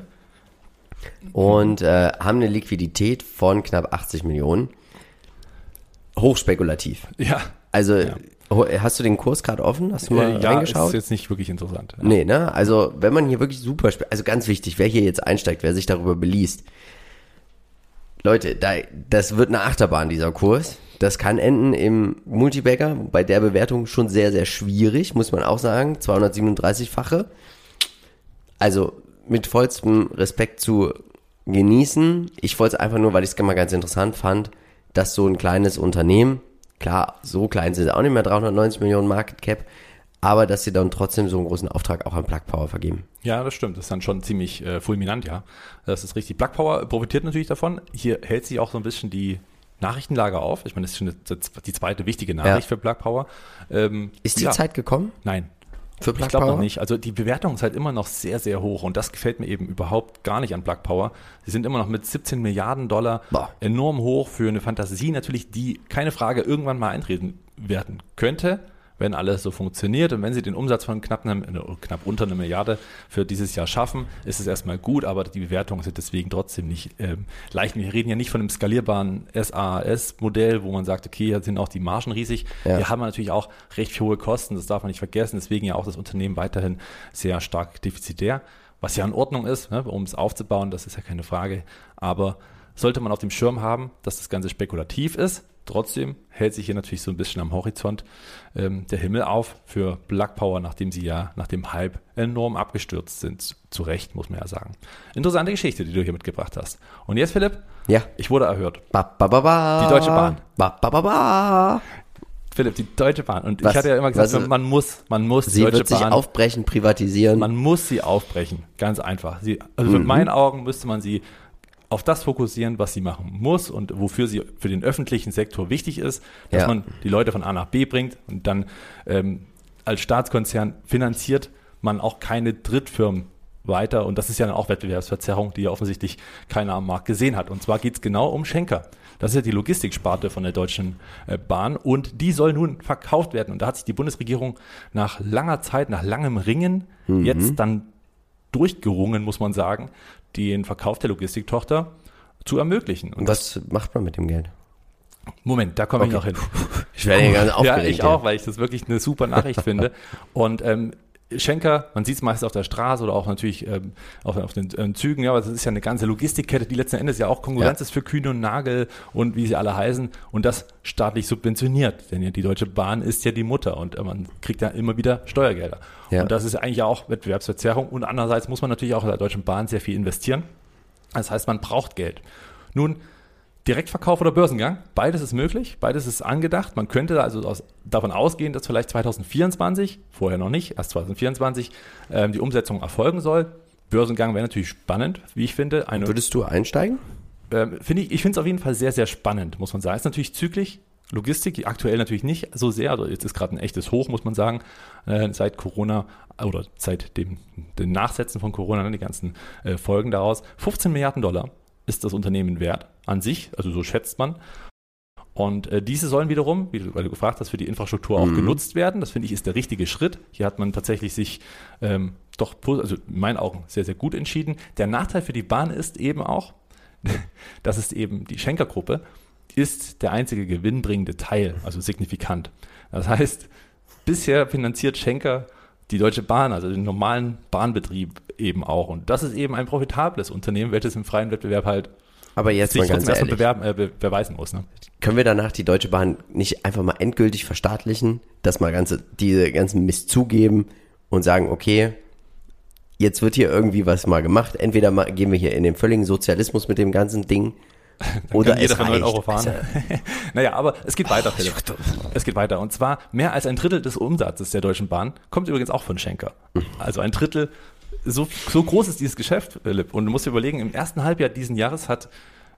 und haben eine Liquidität von knapp 80 Millionen. Hochspekulativ. Ja. Also, hast du den Kurs gerade offen? Hast du mal reingeschaut? Ist jetzt nicht wirklich interessant. Ja. Nee, ne? Also, wenn man hier wirklich also ganz wichtig, wer hier jetzt einsteigt, wer sich darüber beliest. Leute, das wird eine Achterbahn, dieser Kurs. Das kann enden im Multibagger, bei der Bewertung schon sehr, sehr schwierig, muss man auch sagen. 237-fache. Also, mit vollstem Respekt zu genießen. Ich wollte es einfach nur, weil ich es mal ganz interessant fand, dass so ein kleines Unternehmen, klar, so klein sind sie auch nicht mehr, 390 Millionen Market Cap, aber dass sie dann trotzdem so einen großen Auftrag auch an Plug Power vergeben. Ja, das stimmt. Das ist dann schon ziemlich fulminant, ja. Das ist richtig. Plug Power profitiert natürlich davon. Hier hält sich auch so ein bisschen die Nachrichtenlage auf. Ich meine, das ist schon die zweite wichtige Nachricht für Plug Power. Ist die Zeit gekommen? Nein. Für Plug Ich glaube Power? noch nicht. Also die Bewertung ist halt immer noch sehr, sehr hoch und das gefällt mir eben überhaupt gar nicht an Plug Power. Sie sind immer noch mit 17 Milliarden Dollar enorm hoch für eine Fantasie natürlich, die, keine Frage, irgendwann mal eintreten werden könnte, wenn alles so funktioniert und wenn sie den Umsatz von knapp unter einer Milliarde für dieses Jahr schaffen, ist es erstmal gut, aber die Bewertungen sind deswegen trotzdem nicht leicht. Wir reden ja nicht von einem skalierbaren SaaS-Modell, wo man sagt, okay, hier sind auch die Margen riesig. Ja. Hier haben wir natürlich auch recht hohe Kosten, das darf man nicht vergessen, deswegen ja auch das Unternehmen weiterhin sehr stark defizitär, was ja in Ordnung ist, ne, um es aufzubauen, das ist ja keine Frage, aber sollte man auf dem Schirm haben, dass das Ganze spekulativ ist. Trotzdem hält sich hier natürlich so ein bisschen am Horizont der Himmel auf für Plug Power, nachdem sie ja nach dem Hype enorm abgestürzt sind. Zu Recht, muss man ja sagen. Interessante Geschichte, die du hier mitgebracht hast. Und jetzt, Philipp? Ja. Ich wurde erhört. Die Deutsche Bahn. Philipp, die Deutsche Bahn. Und ich hatte ja immer gesagt, man muss die Deutsche Bahn. Sie wird sich aufbrechen, privatisieren. Man muss sie aufbrechen. Ganz einfach. Also in meinen Augen müsste man sie auf das fokussieren, was sie machen muss und wofür sie für den öffentlichen Sektor wichtig ist, dass man die Leute von A nach B bringt und dann als Staatskonzern finanziert man auch keine Drittfirmen weiter und das ist ja dann auch Wettbewerbsverzerrung, die ja offensichtlich keiner am Markt gesehen hat. Und zwar geht es genau um Schenker. Das ist ja die Logistiksparte von der Deutschen Bahn und die soll nun verkauft werden. Und da hat sich die Bundesregierung nach langer Zeit, nach langem Ringen jetzt dann durchgerungen, muss man sagen, den Verkauf der Logistiktochter zu ermöglichen. Und was macht man mit dem Geld? Moment, da komme ich noch hin. Ich werde ganz aufgeregt. Ja, ich auch, weil ich das wirklich eine super Nachricht finde. Und Schenker, man sieht es meistens auf der Straße oder auch natürlich auf den Zügen, ja, aber das ist ja eine ganze Logistikkette, die letzten Endes ja auch Konkurrenz ist für Kühne und Nagel und wie sie alle heißen und das staatlich subventioniert, denn ja, die Deutsche Bahn ist ja die Mutter und man kriegt ja immer wieder Steuergelder. Ja. Und das ist eigentlich auch Wettbewerbsverzerrung und andererseits muss man natürlich auch in der Deutschen Bahn sehr viel investieren. Das heißt, man braucht Geld. Nun, Direktverkauf oder Börsengang, beides ist möglich, beides ist angedacht. Man könnte also davon ausgehen, dass vielleicht 2024, vorher noch nicht, erst 2024, die Umsetzung erfolgen soll. Börsengang wäre natürlich spannend, wie ich finde. Würdest du einsteigen? Ich finde es auf jeden Fall sehr, sehr spannend, muss man sagen. Es ist natürlich zügig, Logistik, aktuell natürlich nicht so sehr, also jetzt ist gerade ein echtes Hoch, muss man sagen, seit Corona oder seit den Nachsätzen von Corona, die ganzen Folgen daraus. 15 Milliarden Dollar ist das Unternehmen wert an sich, also so schätzt man. Und diese sollen wiederum, weil du gefragt hast, für die Infrastruktur auch genutzt werden. Das finde ich ist der richtige Schritt. Hier hat man tatsächlich sich also in meinen Augen sehr, sehr gut entschieden. Der Nachteil für die Bahn ist eben auch, dass es eben die Schenker-Gruppe ist der einzige gewinnbringende Teil, also signifikant. Das heißt, bisher finanziert Schenker die Deutsche Bahn, also den normalen Bahnbetrieb eben auch. Und das ist eben ein profitables Unternehmen, welches im freien Wettbewerb halt aber jetzt sich mal ganz trotzdem ehrlich, beweisen muss. Ne? Können wir danach die Deutsche Bahn nicht einfach mal endgültig verstaatlichen, dass mal diese ganzen Mist zugeben und sagen, okay, jetzt wird hier irgendwie was mal gemacht. Entweder gehen wir hier in den völligen Sozialismus mit dem ganzen Ding oder jeder von 9 Euro fahren. Naja, aber es geht weiter, Philipp. Es geht weiter. Und zwar mehr als ein Drittel des Umsatzes der Deutschen Bahn kommt übrigens auch von Schenker. Also ein Drittel. So groß ist dieses Geschäft, Philipp. Und du musst dir überlegen, im ersten Halbjahr diesen Jahres hat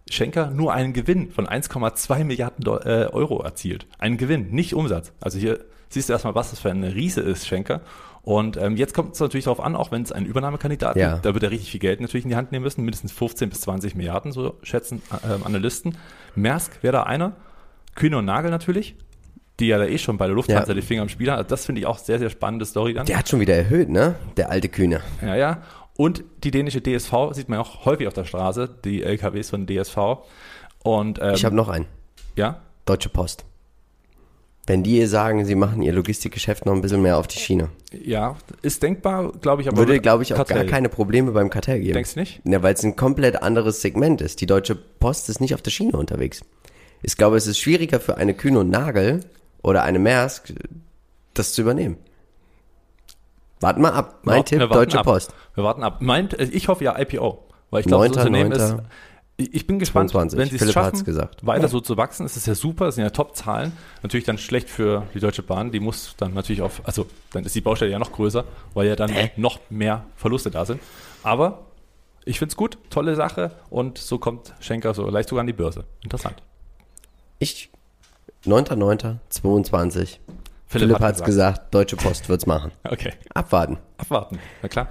Schenker nur einen Gewinn von 1,2 Milliarden Euro erzielt. Einen Gewinn, nicht Umsatz. Also hier siehst du erstmal, was das für eine Riese ist, Schenker. Und jetzt kommt es natürlich darauf an, auch wenn es einen Übernahmekandidat gibt, da wird er richtig viel Geld natürlich in die Hand nehmen müssen, mindestens 15 bis 20 Milliarden, so schätzen Analysten. Maersk wäre da einer, Kühne und Nagel natürlich, die ja da schon bei der Lufthansa die Finger im Spiel haben. Also das finde ich auch sehr, sehr spannende Story dann. Der hat schon wieder erhöht, ne? Der alte Kühne. Ja. Und die dänische DSV sieht man auch häufig auf der Straße, die LKWs von DSV. Und, ich habe noch einen. Ja? Deutsche Post. Wenn die sagen, sie machen ihr Logistikgeschäft noch ein bisschen mehr auf die Schiene. Ja, ist denkbar, glaube ich. Aber würde, glaube ich, auch gar keine Probleme beim Kartell geben. Denkst du nicht? Ja, weil es ein komplett anderes Segment ist. Die Deutsche Post ist nicht auf der Schiene unterwegs. Ich glaube, es ist schwieriger für eine Kühne und Nagel oder eine Maersk, das zu übernehmen. Warten mal ab. Mein Tipp, Deutsche Post. Wir warten ab. Ich hoffe ja IPO. Weil ich glaube, das Unternehmen ist... Ich bin gespannt, 22. wenn sie es schaffen, gesagt. weiter so zu wachsen. Es ist ja super, es sind ja Top-Zahlen. Natürlich dann schlecht für die Deutsche Bahn. Die muss dann natürlich dann ist die Baustelle ja noch größer, weil ja dann noch mehr Verluste da sind. Aber ich finde es gut, tolle Sache. Und so kommt Schenker so leicht sogar an die Börse. Interessant. 9.9.22. Philipp hat es gesagt, Deutsche Post wird's machen. Okay. Abwarten, na klar.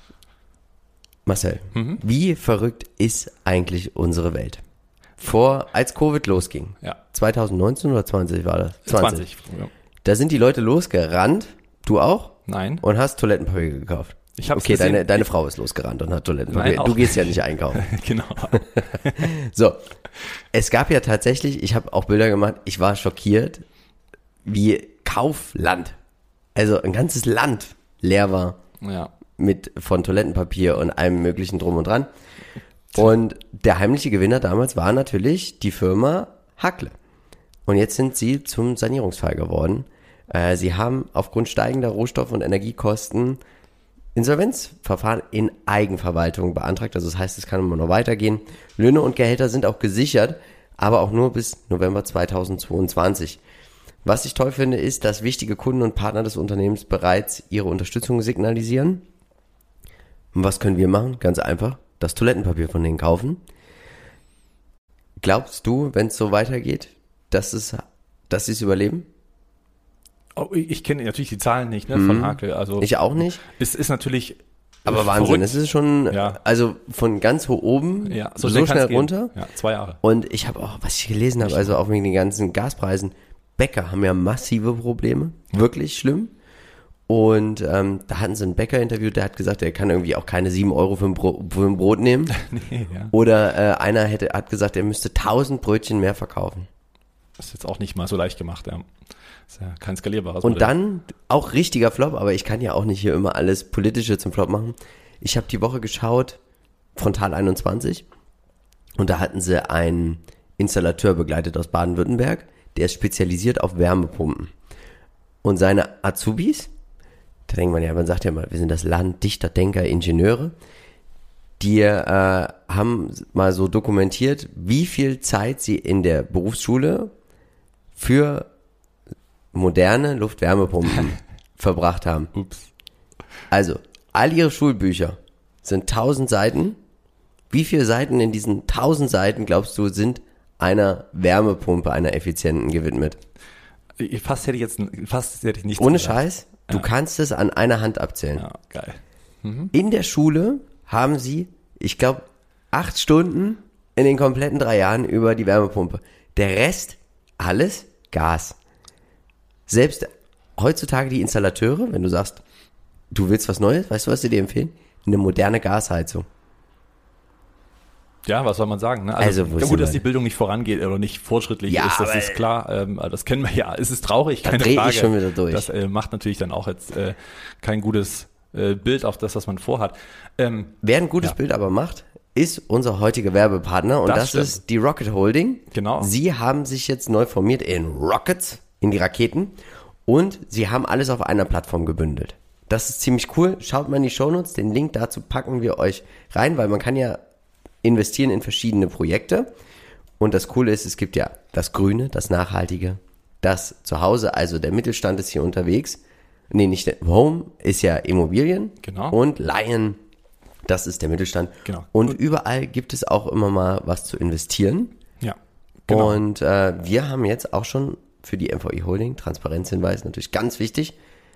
Marcel, wie verrückt ist eigentlich unsere Welt? Als Covid losging, 2019 oder 20 war das? 20. Ja. Da sind die Leute losgerannt, du auch? Nein. Und hast Toilettenpapier gekauft. Okay, deine Frau ist losgerannt und hat Toilettenpapier. Nein, du gehst ja nicht einkaufen. Genau. So, es gab ja tatsächlich, ich habe auch Bilder gemacht, ich war schockiert, wie Kaufland, also ein ganzes Land leer war. Ja. Von Toilettenpapier und allem möglichen drum und dran. Und der heimliche Gewinner damals war natürlich die Firma Hakle. Und jetzt sind sie zum Sanierungsfall geworden. Sie haben aufgrund steigender Rohstoff- und Energiekosten Insolvenzverfahren in Eigenverwaltung beantragt. Also das heißt, es kann immer noch weitergehen. Löhne und Gehälter sind auch gesichert, aber auch nur bis November 2022. Was ich toll finde, ist, dass wichtige Kunden und Partner des Unternehmens bereits ihre Unterstützung signalisieren. Und was können wir machen? Ganz einfach, das Toilettenpapier von denen kaufen. Glaubst du, wenn es so weitergeht, dass sie es überleben? Oh, ich kenne natürlich die Zahlen nicht, ne, von Hakle. Also ich auch nicht. Es ist natürlich aber Wahnsinn, verrückt. Es ist schon, also von ganz hoch oben, so schnell runter. Ja, 2 Jahre. Und ich habe auch, was ich gelesen habe, also auch wegen den ganzen Gaspreisen, Bäcker haben ja massive Probleme, wirklich schlimm. Und da hatten sie einen Bäcker interviewt, der hat gesagt, er kann irgendwie auch keine 7 Euro für ein Brot nehmen. Nee, ja. Oder einer hat gesagt, er müsste 1000 Brötchen mehr verkaufen. Das ist jetzt auch nicht mal so leicht gemacht, ja. Das ist ja kein skalierbares Und dann, auch richtiger Flop, aber ich kann ja auch nicht hier immer alles Politische zum Flop machen. Ich habe die Woche geschaut, Frontal 21, und da hatten sie einen Installateur begleitet aus Baden-Württemberg, der ist spezialisiert auf Wärmepumpen. Und seine Azubis, da denkt man sagt ja mal, wir sind das Land Dichter, Denker, Ingenieure, die haben mal so dokumentiert, wie viel Zeit sie in der Berufsschule für moderne Luftwärmepumpen verbracht haben. Ups. Also, all ihre Schulbücher sind 1000 Seiten. Wie viele Seiten in diesen 1000 Seiten, glaubst du, sind einer Wärmepumpe, einer effizienten gewidmet? Fast hätte ich nicht Ohne gesagt. Scheiß, du kannst es an einer Hand abzählen. Ja, geil. In der Schule haben sie, ich glaube, 8 Stunden in den kompletten 3 Jahren über die Wärmepumpe. Der Rest, alles Gas. Selbst heutzutage die Installateure, wenn du sagst, du willst was Neues, weißt du, was sie dir empfehlen? Eine moderne Gasheizung. Ja, was soll man sagen? Ne? Also gut, dass die Bildung nicht vorangeht oder nicht fortschrittlich ist, das ist klar. Das kennen wir ja. Es ist traurig, keine Frage. Ich schon wieder durch. Das macht natürlich dann auch jetzt kein gutes Bild auf das, was man vorhat. Wer ein gutes Bild aber macht, ist unser heutiger Werbepartner und das ist die Rocket Holding. Genau. Sie haben sich jetzt neu formiert in Rockets, in die Raketen, und sie haben alles auf einer Plattform gebündelt. Das ist ziemlich cool. Schaut mal in die Shownotes, den Link dazu packen wir euch rein, weil man kann ja investieren in verschiedene Projekte. Und das Coole ist, es gibt ja das Grüne, das Nachhaltige, das Zuhause, also der Mittelstand ist hier unterwegs. Nee, nicht Home ist ja Immobilien. Genau. Und Lion Das ist der Mittelstand. Genau. Und überall gibt es auch immer mal was zu investieren. Ja, genau. Und wir haben jetzt auch schon für die MVI Holding, Transparenzhinweis natürlich ganz wichtig,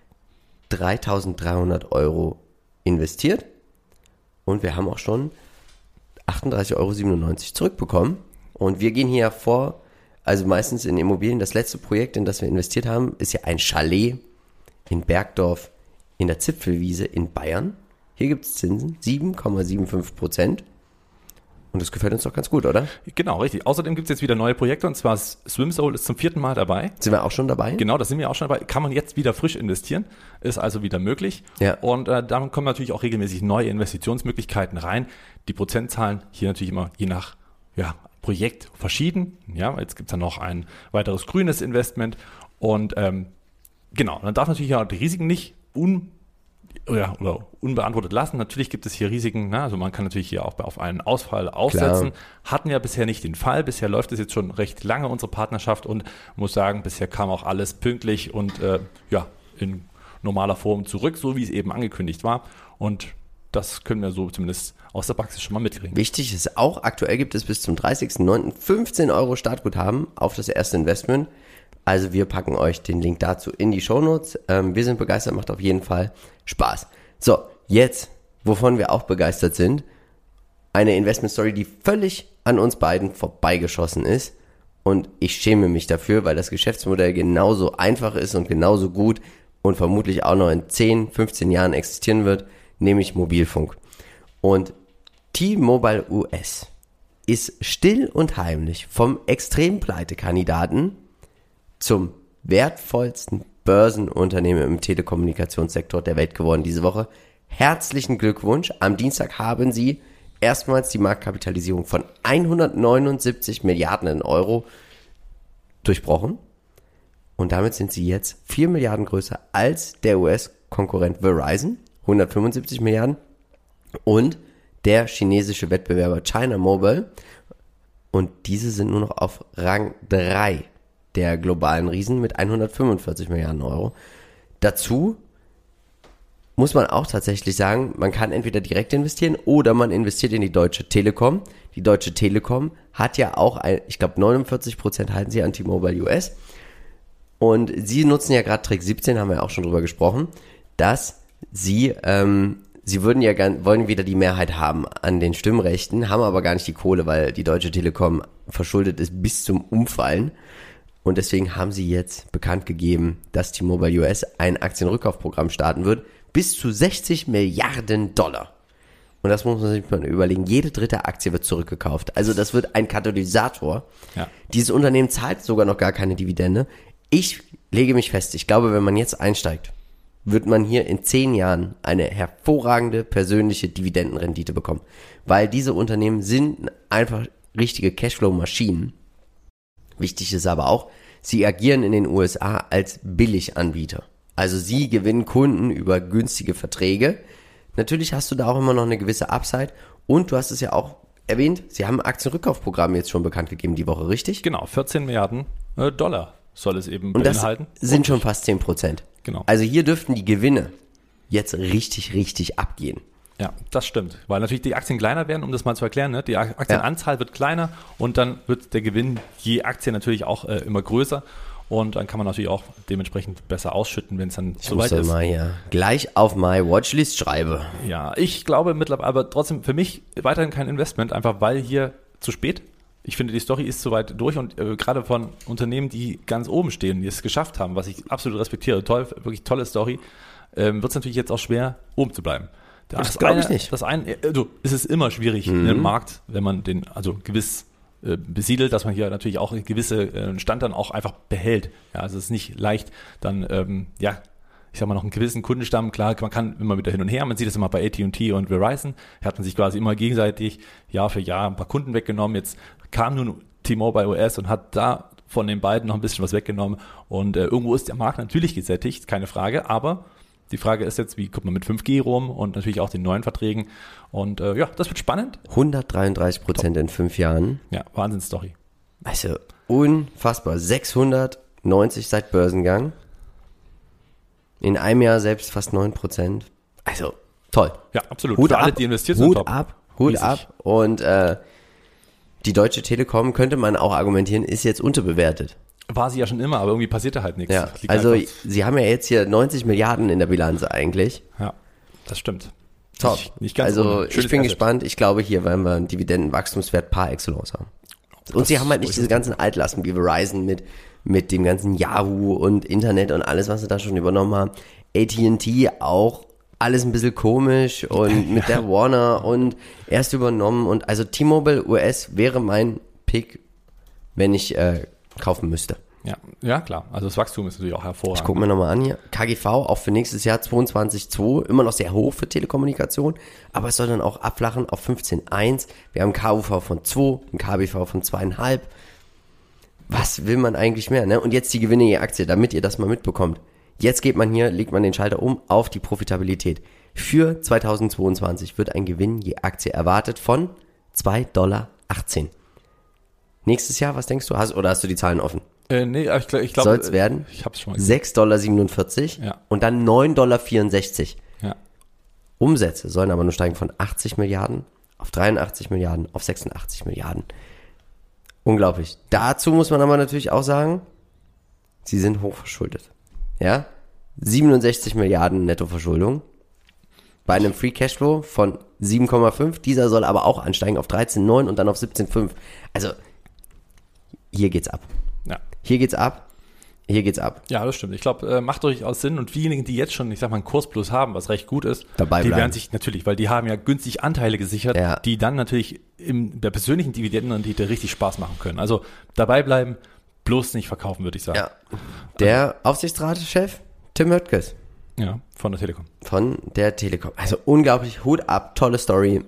3.300 Euro investiert. Und wir haben auch schon 38,97 Euro zurückbekommen. Und wir gehen hier vor, also meistens in Immobilien. Das letzte Projekt, in das wir investiert haben, ist ja ein Chalet in Bergdorf in der Zipfelwiese in Bayern. Hier gibt es Zinsen, 7,75%. Und das gefällt uns doch ganz gut, oder? Genau, richtig. Außerdem gibt es jetzt wieder neue Projekte, und zwar SwimSoul ist zum 4. Mal dabei. Sind wir auch schon dabei? Genau, da sind wir auch schon dabei. Kann man jetzt wieder frisch investieren, ist also wieder möglich. Ja. Und damit kommen natürlich auch regelmäßig neue Investitionsmöglichkeiten rein. Die Prozentzahlen hier natürlich immer je nach Projekt verschieden. Ja, jetzt gibt es dann noch ein weiteres grünes Investment. Und genau, dann darf natürlich auch die Risiken nicht oder unbeantwortet lassen. Natürlich gibt es hier Risiken, ne? Also man kann natürlich hier auch auf einen Ausfall aufsetzen. Klar. Hatten wir bisher nicht den Fall. Bisher läuft es jetzt schon recht lange, unsere Partnerschaft, und muss sagen, bisher kam auch alles pünktlich und in normaler Form zurück, so wie es eben angekündigt war. Und das können wir so zumindest aus der Praxis schon mal mitkriegen. Wichtig ist auch, aktuell gibt es bis zum 30.09. 15 Euro Startguthaben auf das erste Investment. Also wir packen euch den Link dazu in die Shownotes. Wir sind begeistert, macht auf jeden Fall Spaß. So, jetzt, wovon wir auch begeistert sind, eine Investment-Story, die völlig an uns beiden vorbeigeschossen ist. Und ich schäme mich dafür, weil das Geschäftsmodell genauso einfach ist und genauso gut und vermutlich auch noch in 10, 15 Jahren existieren wird, nämlich Mobilfunk. Und T-Mobile US ist still und heimlich vom Extrempleitekandidaten zum wertvollsten Börsenunternehmen im Telekommunikationssektor der Welt geworden diese Woche. Herzlichen Glückwunsch. Am Dienstag haben sie erstmals die Marktkapitalisierung von 179 Milliarden Euro durchbrochen. Und damit sind sie jetzt 4 Milliarden größer als der US-Konkurrent Verizon, 175 Milliarden, und der chinesische Wettbewerber China Mobile. Und diese sind nur noch auf Rang 3 der globalen Riesen mit 145 Milliarden Euro. Dazu muss man auch tatsächlich sagen, man kann entweder direkt investieren oder man investiert in die Deutsche Telekom. Die Deutsche Telekom hat ja auch, ich glaube 49% halten sie an T-Mobile US. Und sie nutzen ja gerade Trick 17, haben wir ja auch schon drüber gesprochen, dass sie wollen wieder die Mehrheit haben an den Stimmrechten, haben aber gar nicht die Kohle, weil die Deutsche Telekom verschuldet ist bis zum Umfallen. Und deswegen haben sie jetzt bekannt gegeben, dass T-Mobile US ein Aktienrückkaufprogramm starten wird, bis zu 60 Milliarden Dollar. Und das muss man sich mal überlegen. Jede dritte Aktie wird zurückgekauft. Also das wird ein Katalysator. Ja. Dieses Unternehmen zahlt sogar noch gar keine Dividende. Ich lege mich fest, ich glaube, wenn man jetzt einsteigt, wird man hier in 10 Jahren eine hervorragende persönliche Dividendenrendite bekommen. Weil diese Unternehmen sind einfach richtige Cashflow-Maschinen. Wichtig ist aber auch, sie agieren in den USA als Billiganbieter. Also sie gewinnen Kunden über günstige Verträge. Natürlich hast du da auch immer noch eine gewisse Upside. Und du hast es ja auch erwähnt, sie haben ein Aktienrückkaufprogramm jetzt schon bekannt gegeben die Woche, richtig? Genau, 14 Milliarden Dollar soll es eben und beinhalten. Das sind schon fast 10%. Genau. Also hier dürften die Gewinne jetzt richtig abgehen. Ja, das stimmt, weil natürlich die Aktien kleiner werden, um das mal zu erklären. Ne? Die Aktienanzahl wird kleiner und dann wird der Gewinn je Aktie natürlich auch immer größer, und dann kann man natürlich auch dementsprechend besser ausschütten, wenn es dann soweit ist. Ich muss mal hier gleich auf my Watchlist schreibe. Ja, ich glaube mittlerweile, aber trotzdem für mich weiterhin kein Investment, einfach weil hier zu spät. Ich finde, die Story ist soweit durch, und gerade von Unternehmen, die ganz oben stehen, die es geschafft haben, was ich absolut respektiere, wirklich tolle Story, wird es natürlich jetzt auch schwer, oben zu bleiben. Das glaube ich nicht. Ist es immer schwierig in einem Markt, wenn man den gewiss besiedelt, dass man hier natürlich auch einen gewissen Stand dann auch einfach behält. Ja, also es ist nicht leicht, dann ich sag mal, noch einen gewissen Kundenstamm, klar, man kann immer wieder hin und her, man sieht das immer bei AT&T und Verizon, da hat man sich quasi immer gegenseitig Jahr für Jahr ein paar Kunden weggenommen. Jetzt kam nun T-Mobile US und hat da von den beiden noch ein bisschen was weggenommen, und irgendwo ist der Markt natürlich gesättigt, keine Frage, aber die Frage ist jetzt, wie kommt man mit 5G rum und natürlich auch den neuen Verträgen, und das wird spannend. 133% in 5 Jahren. Ja, Wahnsinnsstory. Also unfassbar. 690 seit Börsengang. In einem Jahr selbst fast 9%. Also toll. Ja, absolut. Hut Für ab, alle, die investiert sind, top. Hut Riesig. ab. Und die Deutsche Telekom, könnte man auch argumentieren, ist jetzt unterbewertet. War sie ja schon immer, aber irgendwie passierte halt nichts. Ja, Liegt also einfach- sie haben ja jetzt hier 90 Milliarden in der Bilanz eigentlich. Ja, das stimmt. Top. Nicht ganz also ohne. ich Schönes bin Asset. gespannt. Ich glaube, hier werden wir einen Dividendenwachstumswert par excellence haben. Und sie haben halt nicht diese ganzen Altlasten wie Verizon mit dem ganzen Yahoo und Internet und alles, was sie da schon übernommen haben. AT&T auch alles ein bisschen komisch und mit der Warner und erst übernommen. Und also T-Mobile US wäre mein Pick, wenn ich kaufen müsste. Ja, klar. Also das Wachstum ist natürlich auch hervorragend. Ich gucke mir nochmal an hier. KGV auch für nächstes Jahr 22,2. Immer noch sehr hoch für Telekommunikation. Aber es soll dann auch abflachen auf 15,1. Wir haben KUV von 2, ein KBV von 2,5. Was will man eigentlich mehr, ne? Und jetzt die Gewinne je Aktie, damit ihr das mal mitbekommt. Jetzt legt man den Schalter um auf die Profitabilität. Für 2022 wird ein Gewinn je Aktie erwartet von $2,18. Nächstes Jahr, was denkst du? Hast du die Zahlen offen? Nee, ich glaube, Soll es werden? Ich habe es schon mal gesehen. $6,47 Ja. und dann $9,64. Ja. Umsätze sollen aber nur steigen von 80 Milliarden auf 83 Milliarden auf 86 Milliarden. Unglaublich. Dazu muss man aber natürlich auch sagen, sie sind hochverschuldet. Ja? 67 Milliarden Nettoverschuldung bei einem Free Cashflow von 7,5. Dieser soll aber auch ansteigen auf 13,9 und dann auf 17,5. Also, hier geht's ab. Ja. Hier geht's ab. Hier geht's ab. Ja, das stimmt. Ich glaube, macht durchaus Sinn. Und diejenigen, die jetzt schon, ich sag mal, einen Kursplus haben, was recht gut ist, Dabei die bleiben. werden sich natürlich, weil die haben ja günstig Anteile gesichert, Ja. die dann natürlich in der persönlichen Dividendenrendite richtig Spaß machen können. Also dabei bleiben, bloß nicht verkaufen, würde ich sagen. Ja. Der Aufsichtsratschef Tim Höttges Ja, von der Telekom. von der Telekom. Also unglaublich, Hut ab, tolle Story.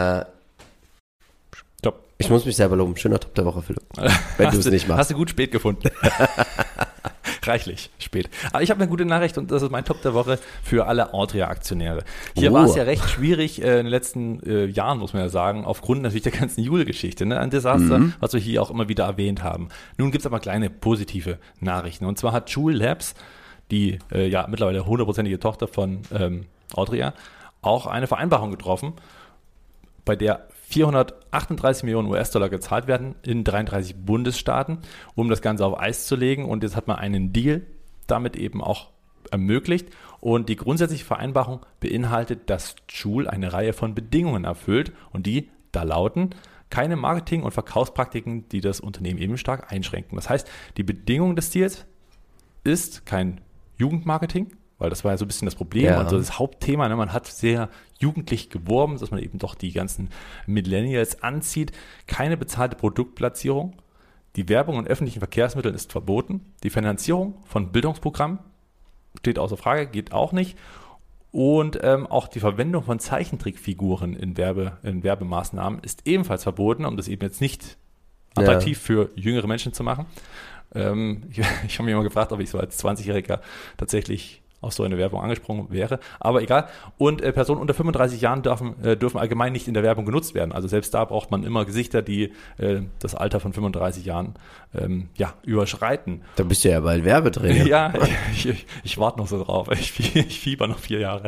Top. Ich muss mich selber loben. Schöner Top der Woche, Philipp. Wenn du es nicht machst. Hast du gut spät gefunden. Reichlich spät. Aber ich habe eine gute Nachricht und das ist mein Top der Woche für alle Altria-Aktionäre. Hier war es ja recht schwierig in den letzten Jahren, muss man ja sagen, aufgrund natürlich der ganzen Jule-Geschichte. Ne? Ein Desaster, was wir hier auch immer wieder erwähnt haben. Nun gibt es aber kleine positive Nachrichten. Und zwar hat Joule Labs, die mittlerweile 100%ige Tochter von Altria, auch eine Vereinbarung getroffen, bei der 438 Millionen US-Dollar gezahlt werden in 33 Bundesstaaten, um das Ganze auf Eis zu legen. Und jetzt hat man einen Deal damit eben auch ermöglicht. Und die grundsätzliche Vereinbarung beinhaltet, dass Joule eine Reihe von Bedingungen erfüllt. Und die da lauten, keine Marketing- und Verkaufspraktiken, die das Unternehmen eben stark einschränken. Das heißt, die Bedingung des Deals ist kein Jugendmarketing, weil das war ja so ein bisschen das Problem, Ja. also das Hauptthema, ne? Man hat sehr jugendlich geworben, dass man eben doch die ganzen Millennials anzieht. Keine bezahlte Produktplatzierung. Die Werbung in öffentlichen Verkehrsmitteln ist verboten. Die Finanzierung von Bildungsprogrammen steht außer Frage, geht auch nicht. Und auch die Verwendung von Zeichentrickfiguren in Werbemaßnahmen ist ebenfalls verboten, um das eben jetzt nicht attraktiv für jüngere Menschen zu machen. Ich habe mich immer gefragt, ob ich so als 20-Jähriger tatsächlich auf so eine Werbung angesprungen wäre, aber egal. Und Personen unter 35 Jahren dürfen allgemein nicht in der Werbung genutzt werden. Also selbst da braucht man immer Gesichter, die das Alter von 35 Jahren überschreiten. Da bist du ja bald Werbeträger. Ja, ich warte noch so drauf. Ich fieber noch 4 Jahre.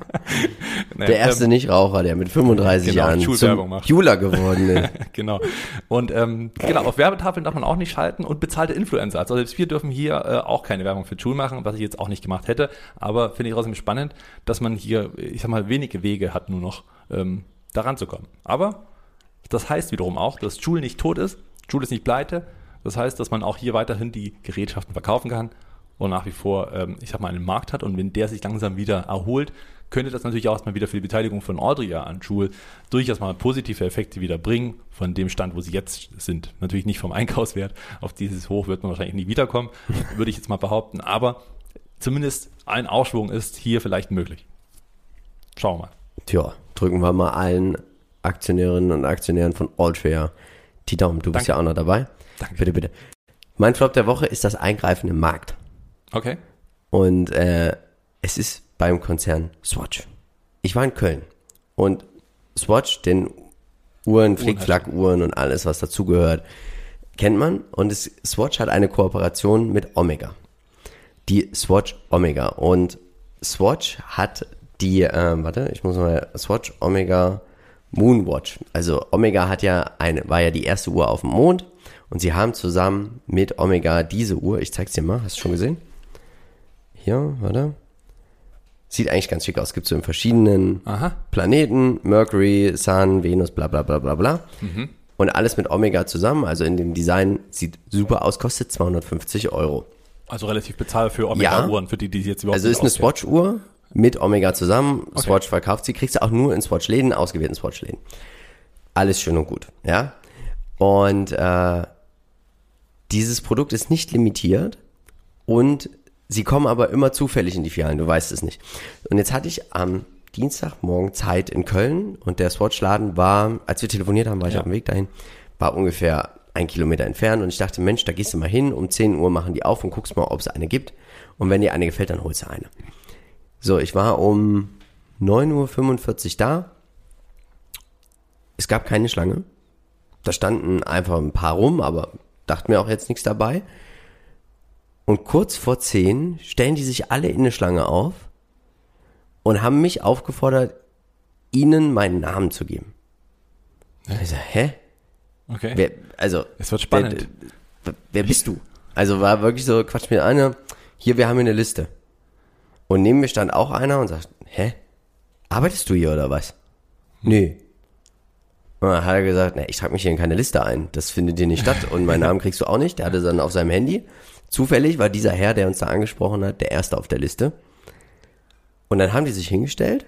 Der erste Nichtraucher, der mit 35 genau, Jahren Schulwerbung zum macht. Juler geworden ist. Genau. Und auf Werbetafeln darf man auch nicht schalten und bezahlte Influencer. Also selbst wir dürfen hier auch keine Werbung für Joule machen, was ich jetzt auch nicht gemacht hätte. Aber finde ich trotzdem spannend, dass man hier, ich sag mal, wenige Wege hat nur noch, da ranzukommen. Aber das heißt wiederum auch, dass Joule nicht tot ist, Joule ist nicht pleite. Das heißt, dass man auch hier weiterhin die Gerätschaften verkaufen kann und nach wie vor, einen Markt hat. Und wenn der sich langsam wieder erholt, könnte das natürlich auch erstmal wieder für die Beteiligung von Altria an Joule durchaus mal positive Effekte wieder bringen, von dem Stand, wo sie jetzt sind. Natürlich nicht vom Einkaufswert. Auf dieses Hoch wird man wahrscheinlich nie wiederkommen, würde ich jetzt mal behaupten. Aber zumindest ein Aufschwung ist hier vielleicht möglich. Schauen wir mal. Tja, drücken wir mal allen Aktionärinnen und Aktionären von Altria die Daumen. Du bist ja auch noch dabei. Danke. Bitte, bitte. Mein Flop der Woche ist das Eingreifen im Markt. Okay. Und es ist beim Konzern Swatch. Ich war in Köln und Swatch, den Uhren, Flickflack-Uhren und alles, was dazugehört, kennt man. Und Swatch hat eine Kooperation mit Omega. Die Swatch Omega. Und Swatch hat ich muss mal, Swatch Omega Moonwatch. Also Omega war ja die erste Uhr auf dem Mond und sie haben zusammen mit Omega diese Uhr, ich zeig's dir mal, hast du schon gesehen? Hier, warte. Sieht eigentlich ganz schick aus. Gibt so in verschiedenen Planeten, Mercury, Sun, Venus, bla bla bla bla bla. Mhm. Und alles mit Omega zusammen, also in dem Design, sieht super aus, kostet 250 €. Also relativ bezahlbar für Omega-Uhren, für die jetzt überhaupt also nicht ist eine Swatch-Uhr mit Omega zusammen. Okay. Swatch verkauft sie, kriegst du auch nur in Swatch-Läden, ausgewählten Swatch-Läden. Alles schön und gut, ja. Und dieses Produkt ist nicht limitiert und sie kommen aber immer zufällig in die Filialen, du weißt es nicht. Und jetzt hatte ich am Dienstagmorgen Zeit in Köln und der Swatch-Laden war, als wir telefoniert haben, war ich auf dem Weg dahin, war ungefähr 1 Kilometer entfernt und ich dachte, Mensch, da gehst du mal hin, um 10 Uhr machen die auf und guckst mal, ob es eine gibt und wenn dir eine gefällt, dann holst du eine. So, ich war um 9:45 Uhr da, es gab keine Schlange, da standen einfach ein paar rum, aber dachte mir auch jetzt nichts dabei und kurz vor 10 stellen die sich alle in eine Schlange auf und haben mich aufgefordert, ihnen meinen Namen zu geben. Ja. Ich so, hä? Okay. Es wird spannend. Wer bist du? Also war wirklich so, quatsch mir einer, hier, wir haben hier eine Liste. Und neben mir stand auch einer und sagt, hä? Arbeitest du hier oder was? Nee. Und dann hat er gesagt, ich trage mich hier in keine Liste ein. Das findet hier nicht statt und meinen Namen kriegst du auch nicht. Der hatte dann auf seinem Handy. Zufällig war dieser Herr, der uns da angesprochen hat, der Erste auf der Liste. Und dann haben die sich hingestellt,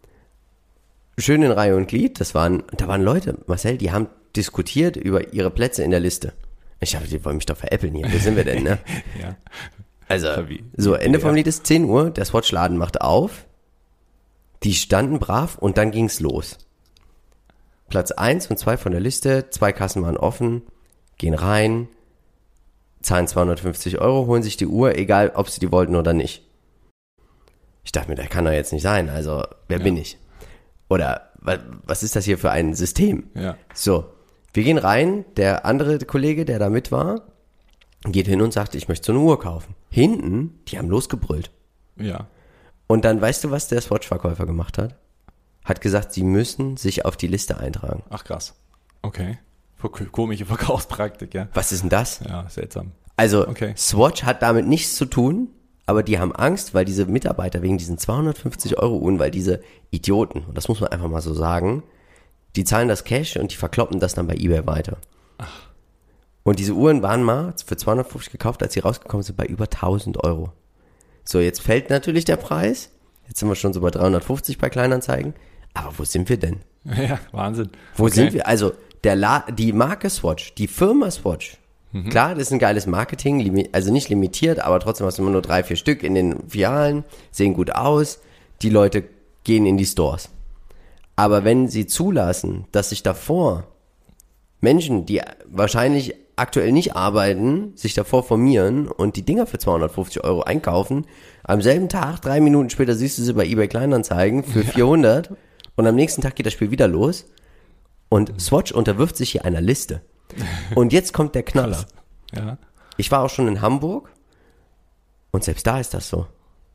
schön in Reihe und Glied, da waren Leute, Marcel, die haben diskutiert über ihre Plätze in der Liste. Ich dachte, die wollen mich doch veräppeln hier, wo sind wir denn, ne? Ja. Also, so, Ende vom Lied ist 10 Uhr, der Swatch-Laden macht auf, die standen brav und dann ging's los. Platz 1 und 2 von der Liste, 2 Kassen waren offen, gehen rein, zahlen 250 €, holen sich die Uhr, egal ob sie die wollten oder nicht. Ich dachte mir, das kann doch jetzt nicht sein. Also, wer bin ich? Oder, was ist das hier für ein System? Ja. So, wir gehen rein. Der andere Kollege, der da mit war, geht hin und sagt, ich möchte so eine Uhr kaufen. Hinten, die haben losgebrüllt. Ja. Und dann, weißt du, was der Swatch-Verkäufer gemacht hat? Hat gesagt, sie müssen sich auf die Liste eintragen. Ach, krass. Okay. Komische Verkaufspraktik, ja. Was ist denn das? Ja, seltsam. Also, Swatch hat damit nichts zu tun, aber die haben Angst, weil diese Mitarbeiter wegen diesen 250 € Uhren, weil diese Idioten, und das muss man einfach mal so sagen, die zahlen das Cash und die verkloppen das dann bei eBay weiter. Ach. Und diese Uhren waren mal für 250 gekauft, als sie rausgekommen sind, bei über 1000 €. So, jetzt fällt natürlich der Preis. Jetzt sind wir schon so bei 350 bei Kleinanzeigen. Aber wo sind wir denn? Ja, Wahnsinn. Wo sind wir? Also, die Marke Swatch, die Firma Swatch, klar, das ist ein geiles Marketing, also nicht limitiert, aber trotzdem hast du immer nur 3, 4 Stück in den Filialen, sehen gut aus, die Leute gehen in die Stores. Aber wenn sie zulassen, dass sich davor Menschen, die wahrscheinlich aktuell nicht arbeiten, sich davor formieren und die Dinger für 250 € einkaufen, am selben Tag, 3 Minuten später siehst du sie bei eBay Kleinanzeigen für 400 und am nächsten Tag geht das Spiel wieder los und Swatch unterwirft sich hier einer Liste. Und jetzt kommt der Knaller. Ja. Ich war auch schon in Hamburg und selbst da ist das so.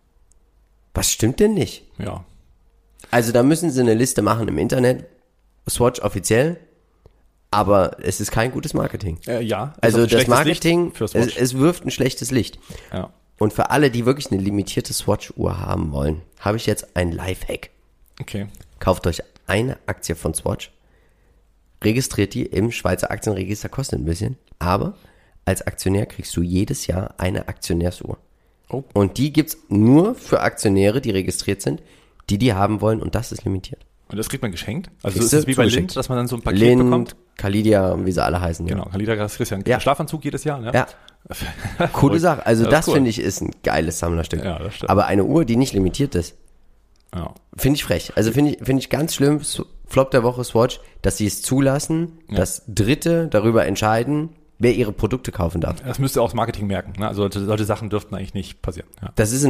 Was stimmt denn nicht? Ja. Also da müssen sie eine Liste machen im Internet, Swatch offiziell, aber es ist kein gutes Marketing. Ja. Also das Marketing, es wirft ein schlechtes Licht. Ja. Und für alle, die wirklich eine limitierte Swatch-Uhr haben wollen, habe ich jetzt einen Lifehack. Okay. Kauft euch eine Aktie von Swatch, registriert die im Schweizer Aktienregister, kostet ein bisschen, aber als Aktionär kriegst du jedes Jahr eine Aktionärsuhr. Oh. Und die gibt's nur für Aktionäre, die registriert sind, die haben wollen und das ist limitiert. Und das kriegt man geschenkt? Also ist es wie bei Lind, dass man dann so ein Paket Lind, bekommt? Kalidia, wie sie alle heißen. Genau, ja. Kalidia kriegst ja einen Schlafanzug jedes Jahr. Ne? Ja. Coole Sache. Also das cool. Finde ich ist ein geiles Sammlerstück. Ja, das stimmt. Aber eine Uhr, die nicht limitiert ist, finde ich frech. Also finde ich ganz schlimm, Flop der Woche Swatch, dass sie es zulassen, dass Dritte darüber entscheiden, wer ihre Produkte kaufen darf. Das müsste auch das Marketing merken. Ne? Also solche Sachen dürften eigentlich nicht passieren. Ja. Das ist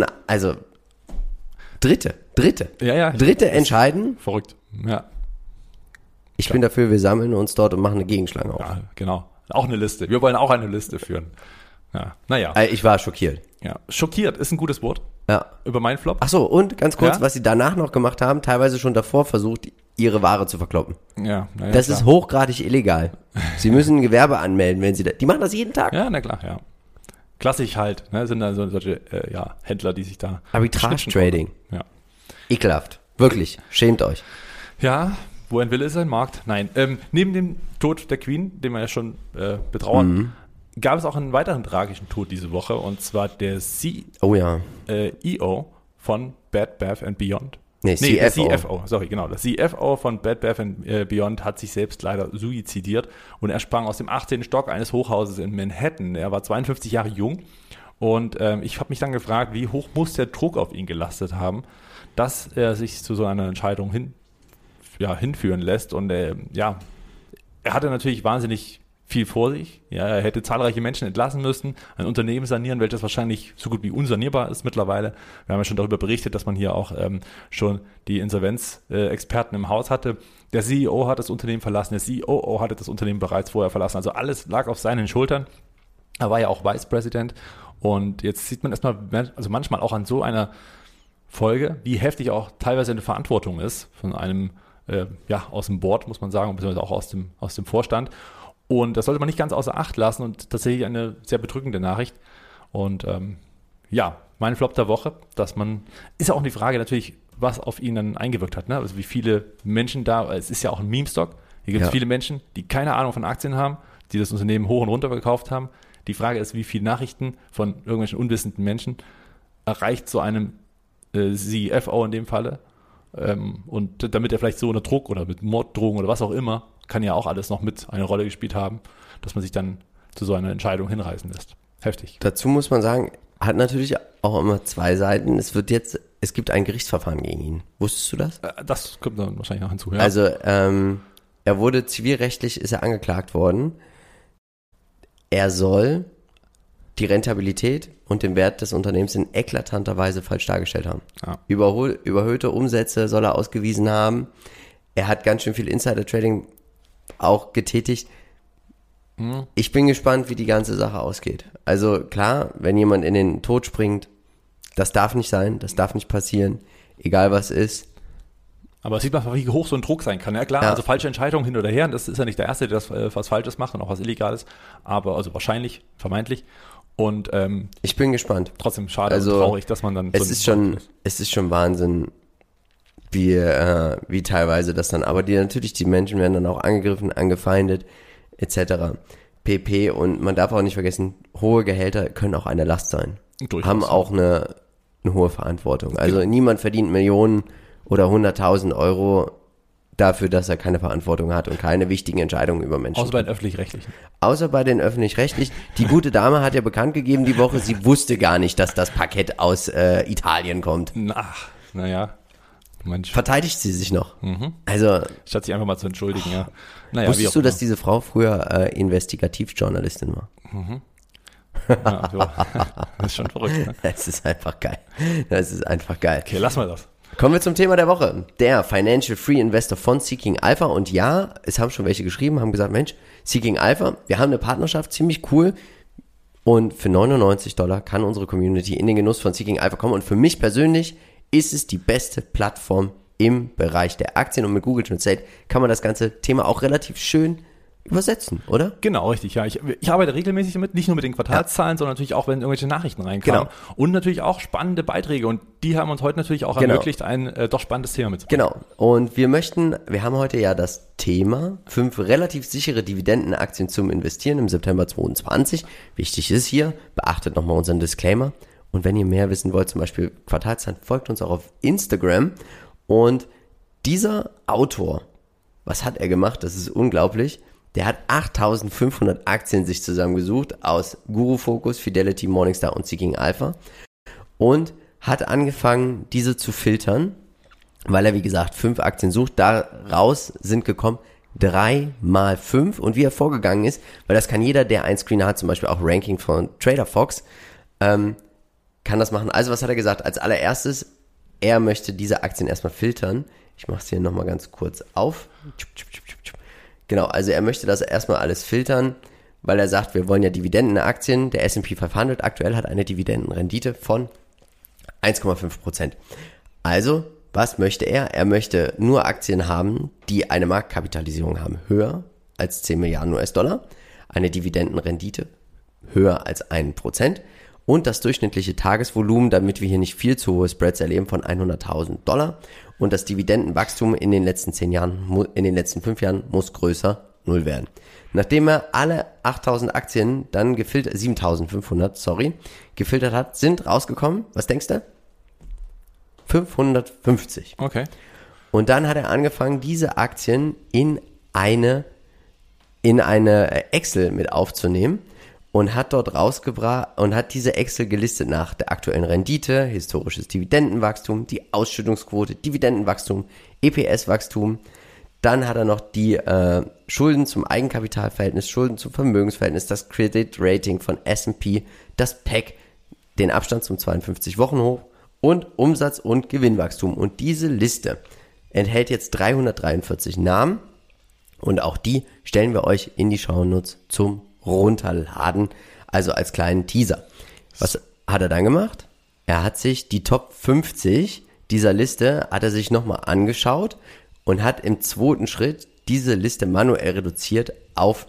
Dritte. Ja. Dritte entscheiden. Verrückt. Ja. Ich bin dafür, wir sammeln uns dort und machen eine Gegenschlange auf. Ja, genau. Auch eine Liste. Wir wollen auch eine Liste führen. Ja. Naja. Ich war schockiert. Ja. Schockiert ist ein gutes Wort. Ja. Über meinen Flop. Ach so, und ganz kurz, was sie danach noch gemacht haben, teilweise schon davor versucht, ihre Ware zu verkloppen. Ja, das ist hochgradig illegal. Sie müssen ein Gewerbe anmelden, wenn sie die machen das jeden Tag. Ja, na klar, ja. Klassisch halt, ne, sind da solche Händler, die sich da Arbitrage-Trading. Ja. Ekelhaft. Wirklich. Schämt euch. Ja, wo ein Wille ist ein Markt. Nein. Neben dem Tod der Queen, den wir ja schon betrauern, gab es auch einen weiteren tragischen Tod diese Woche, und zwar der CEO von Bed Bath & Beyond. Der CFO, Der CFO von Bed Bath & Beyond hat sich selbst leider suizidiert, und er sprang aus dem 18. Stock eines Hochhauses in Manhattan. Er war 52 Jahre jung, und ich habe mich dann gefragt, wie hoch muss der Druck auf ihn gelastet haben, dass er sich zu so einer Entscheidung hinführen lässt. Und er hatte natürlich wahnsinnig viel vor sich. Ja, er hätte zahlreiche Menschen entlassen müssen, ein Unternehmen sanieren, welches wahrscheinlich so gut wie unsanierbar ist mittlerweile. Wir haben ja schon darüber berichtet, dass man hier auch schon die Insolvenzexperten im Haus hatte. Der CEO hat das Unternehmen verlassen, der COO hatte das Unternehmen bereits vorher verlassen. Also alles lag auf seinen Schultern. Er war ja auch Vice President, und jetzt sieht man erstmal, also manchmal auch an so einer Folge, wie heftig auch teilweise eine Verantwortung ist von einem aus dem Board, muss man sagen, beziehungsweise auch aus dem Vorstand. Und das sollte man nicht ganz außer Acht lassen, und tatsächlich eine sehr bedrückende Nachricht. Und mein Flop der Woche, ist ja auch die Frage natürlich, was auf ihn dann eingewirkt hat. Ne? Also wie viele Menschen es ist ja auch ein Meme-Stock, hier gibt es viele Menschen, die keine Ahnung von Aktien haben, die das Unternehmen hoch und runter gekauft haben. Die Frage ist, wie viele Nachrichten von irgendwelchen unwissenden Menschen erreicht so einem CFO in dem Falle. Und damit er vielleicht so unter Druck oder mit Morddrohungen oder was auch immer, kann ja auch alles noch mit eine Rolle gespielt haben, dass man sich dann zu so einer Entscheidung hinreißen lässt. Heftig. Dazu muss man sagen, hat natürlich auch immer zwei Seiten. Es gibt ein Gerichtsverfahren gegen ihn. Wusstest du das? Das kommt dann wahrscheinlich noch hinzu, ja. Also, er wurde zivilrechtlich, ist er angeklagt worden. Er soll die Rentabilität und den Wert des Unternehmens in eklatanter Weise falsch dargestellt haben. Ja. Überhöhte Umsätze soll er ausgewiesen haben. Er hat ganz schön viel Insider-Trading auch getätigt. Ich bin gespannt, wie die ganze Sache ausgeht. Also klar, wenn jemand in den Tod springt, das darf nicht sein, das darf nicht passieren, egal was ist. Aber es sieht man, wie hoch so ein Druck sein kann. Ja klar, also falsche Entscheidungen hin oder her, das ist ja nicht der Erste, der was Falsches macht und auch was Illegales, aber also wahrscheinlich, vermeintlich. Und ich bin gespannt. Trotzdem schade und traurig, dass man dann... Es ist schon Wahnsinn, wie teilweise das dann, aber die Menschen werden dann auch angegriffen, angefeindet, etc. pp. Und man darf auch nicht vergessen, hohe Gehälter können auch eine Last sein. Haben auch eine hohe Verantwortung. Also niemand verdient Millionen oder 100.000 Euro dafür, dass er keine Verantwortung hat und keine wichtigen Entscheidungen über Menschen. Außer bei den Öffentlich-Rechtlichen. Außer bei den Öffentlich-Rechtlichen. Die gute Dame hat ja bekannt gegeben die Woche, sie wusste gar nicht, dass das Paket aus Italien kommt. Naja. Verteidigt sie sich noch. Also, statt sich einfach mal zu entschuldigen, ja. Wusstest du, dass diese Frau früher Investigativjournalistin war? Ja, so. Das ist schon verrückt, ne? Das ist einfach geil. Okay, lassen wir das. Kommen wir zum Thema der Woche. Der Financial Free Investor von Seeking Alpha. Und ja, es haben schon welche geschrieben, haben gesagt, Mensch, Seeking Alpha, wir haben eine Partnerschaft, ziemlich cool. Und für $99 kann unsere Community in den Genuss von Seeking Alpha kommen. Und für mich persönlich ist es die beste Plattform im Bereich der Aktien. Und mit Google Translate kann man das ganze Thema auch relativ schön übersetzen, oder? Genau, richtig, ja. Ich arbeite regelmäßig damit, nicht nur mit den Quartalszahlen, sondern natürlich auch, wenn irgendwelche Nachrichten reinkommen. Genau. Und natürlich auch spannende Beiträge. Und die haben uns heute natürlich auch ermöglicht, ein doch spannendes Thema mitzubringen. Genau. Und wir haben heute ja das Thema 5 relativ sichere Dividendenaktien zum Investieren im September 2022. Wichtig ist hier, beachtet nochmal unseren Disclaimer. Und wenn ihr mehr wissen wollt, zum Beispiel Quartalszahlen, folgt uns auch auf Instagram. Und dieser Autor, was hat er gemacht? Das ist unglaublich. Der hat 8.500 Aktien sich zusammengesucht aus Guru Focus, Fidelity, Morningstar und Seeking Alpha und hat angefangen, diese zu filtern, weil er, wie gesagt, 5 Aktien sucht. Daraus sind gekommen 3 mal 5 und wie er vorgegangen ist, weil das kann jeder, der ein Screener hat, zum Beispiel auch Ranking von Trader Fox, kann das machen. Also was hat er gesagt? Als allererstes, er möchte diese Aktien erstmal filtern. Ich mache es hier nochmal ganz kurz auf. Genau, also er möchte das erstmal alles filtern, weil er sagt, wir wollen ja Dividendenaktien. Der S&P 500 aktuell hat eine Dividendenrendite von 1,5%. Also, was möchte er? Er möchte nur Aktien haben, die eine Marktkapitalisierung haben, höher als 10 Milliarden US-Dollar, eine Dividendenrendite höher als 1% und das durchschnittliche Tagesvolumen, damit wir hier nicht viel zu hohe Spreads erleben, von $100.000 und das Dividendenwachstum in den letzten 5 Jahren muss größer 0 werden. Nachdem er alle 8.000 Aktien dann 7.500, gefiltert hat, sind rausgekommen, was denkst du? 550. Okay. Und dann hat er angefangen, diese Aktien in eine Excel mit aufzunehmen und hat dort rausgebracht und hat diese Excel gelistet nach der aktuellen Rendite, historisches Dividendenwachstum, die Ausschüttungsquote, Dividendenwachstum, EPS-Wachstum. Dann hat er noch die Schulden zum Eigenkapitalverhältnis, Schulden zum Vermögensverhältnis, das Credit-Rating von S&P, das PEG, den Abstand zum 52-Wochen-Hoch und Umsatz- und Gewinnwachstum. Und diese Liste enthält jetzt 343 Namen und auch die stellen wir euch in die Shownotes zum Runterladen, also als kleinen Teaser. Was hat er dann gemacht? Er hat sich die Top 50 dieser Liste, hat er sich nochmal angeschaut und hat im zweiten Schritt diese Liste manuell reduziert auf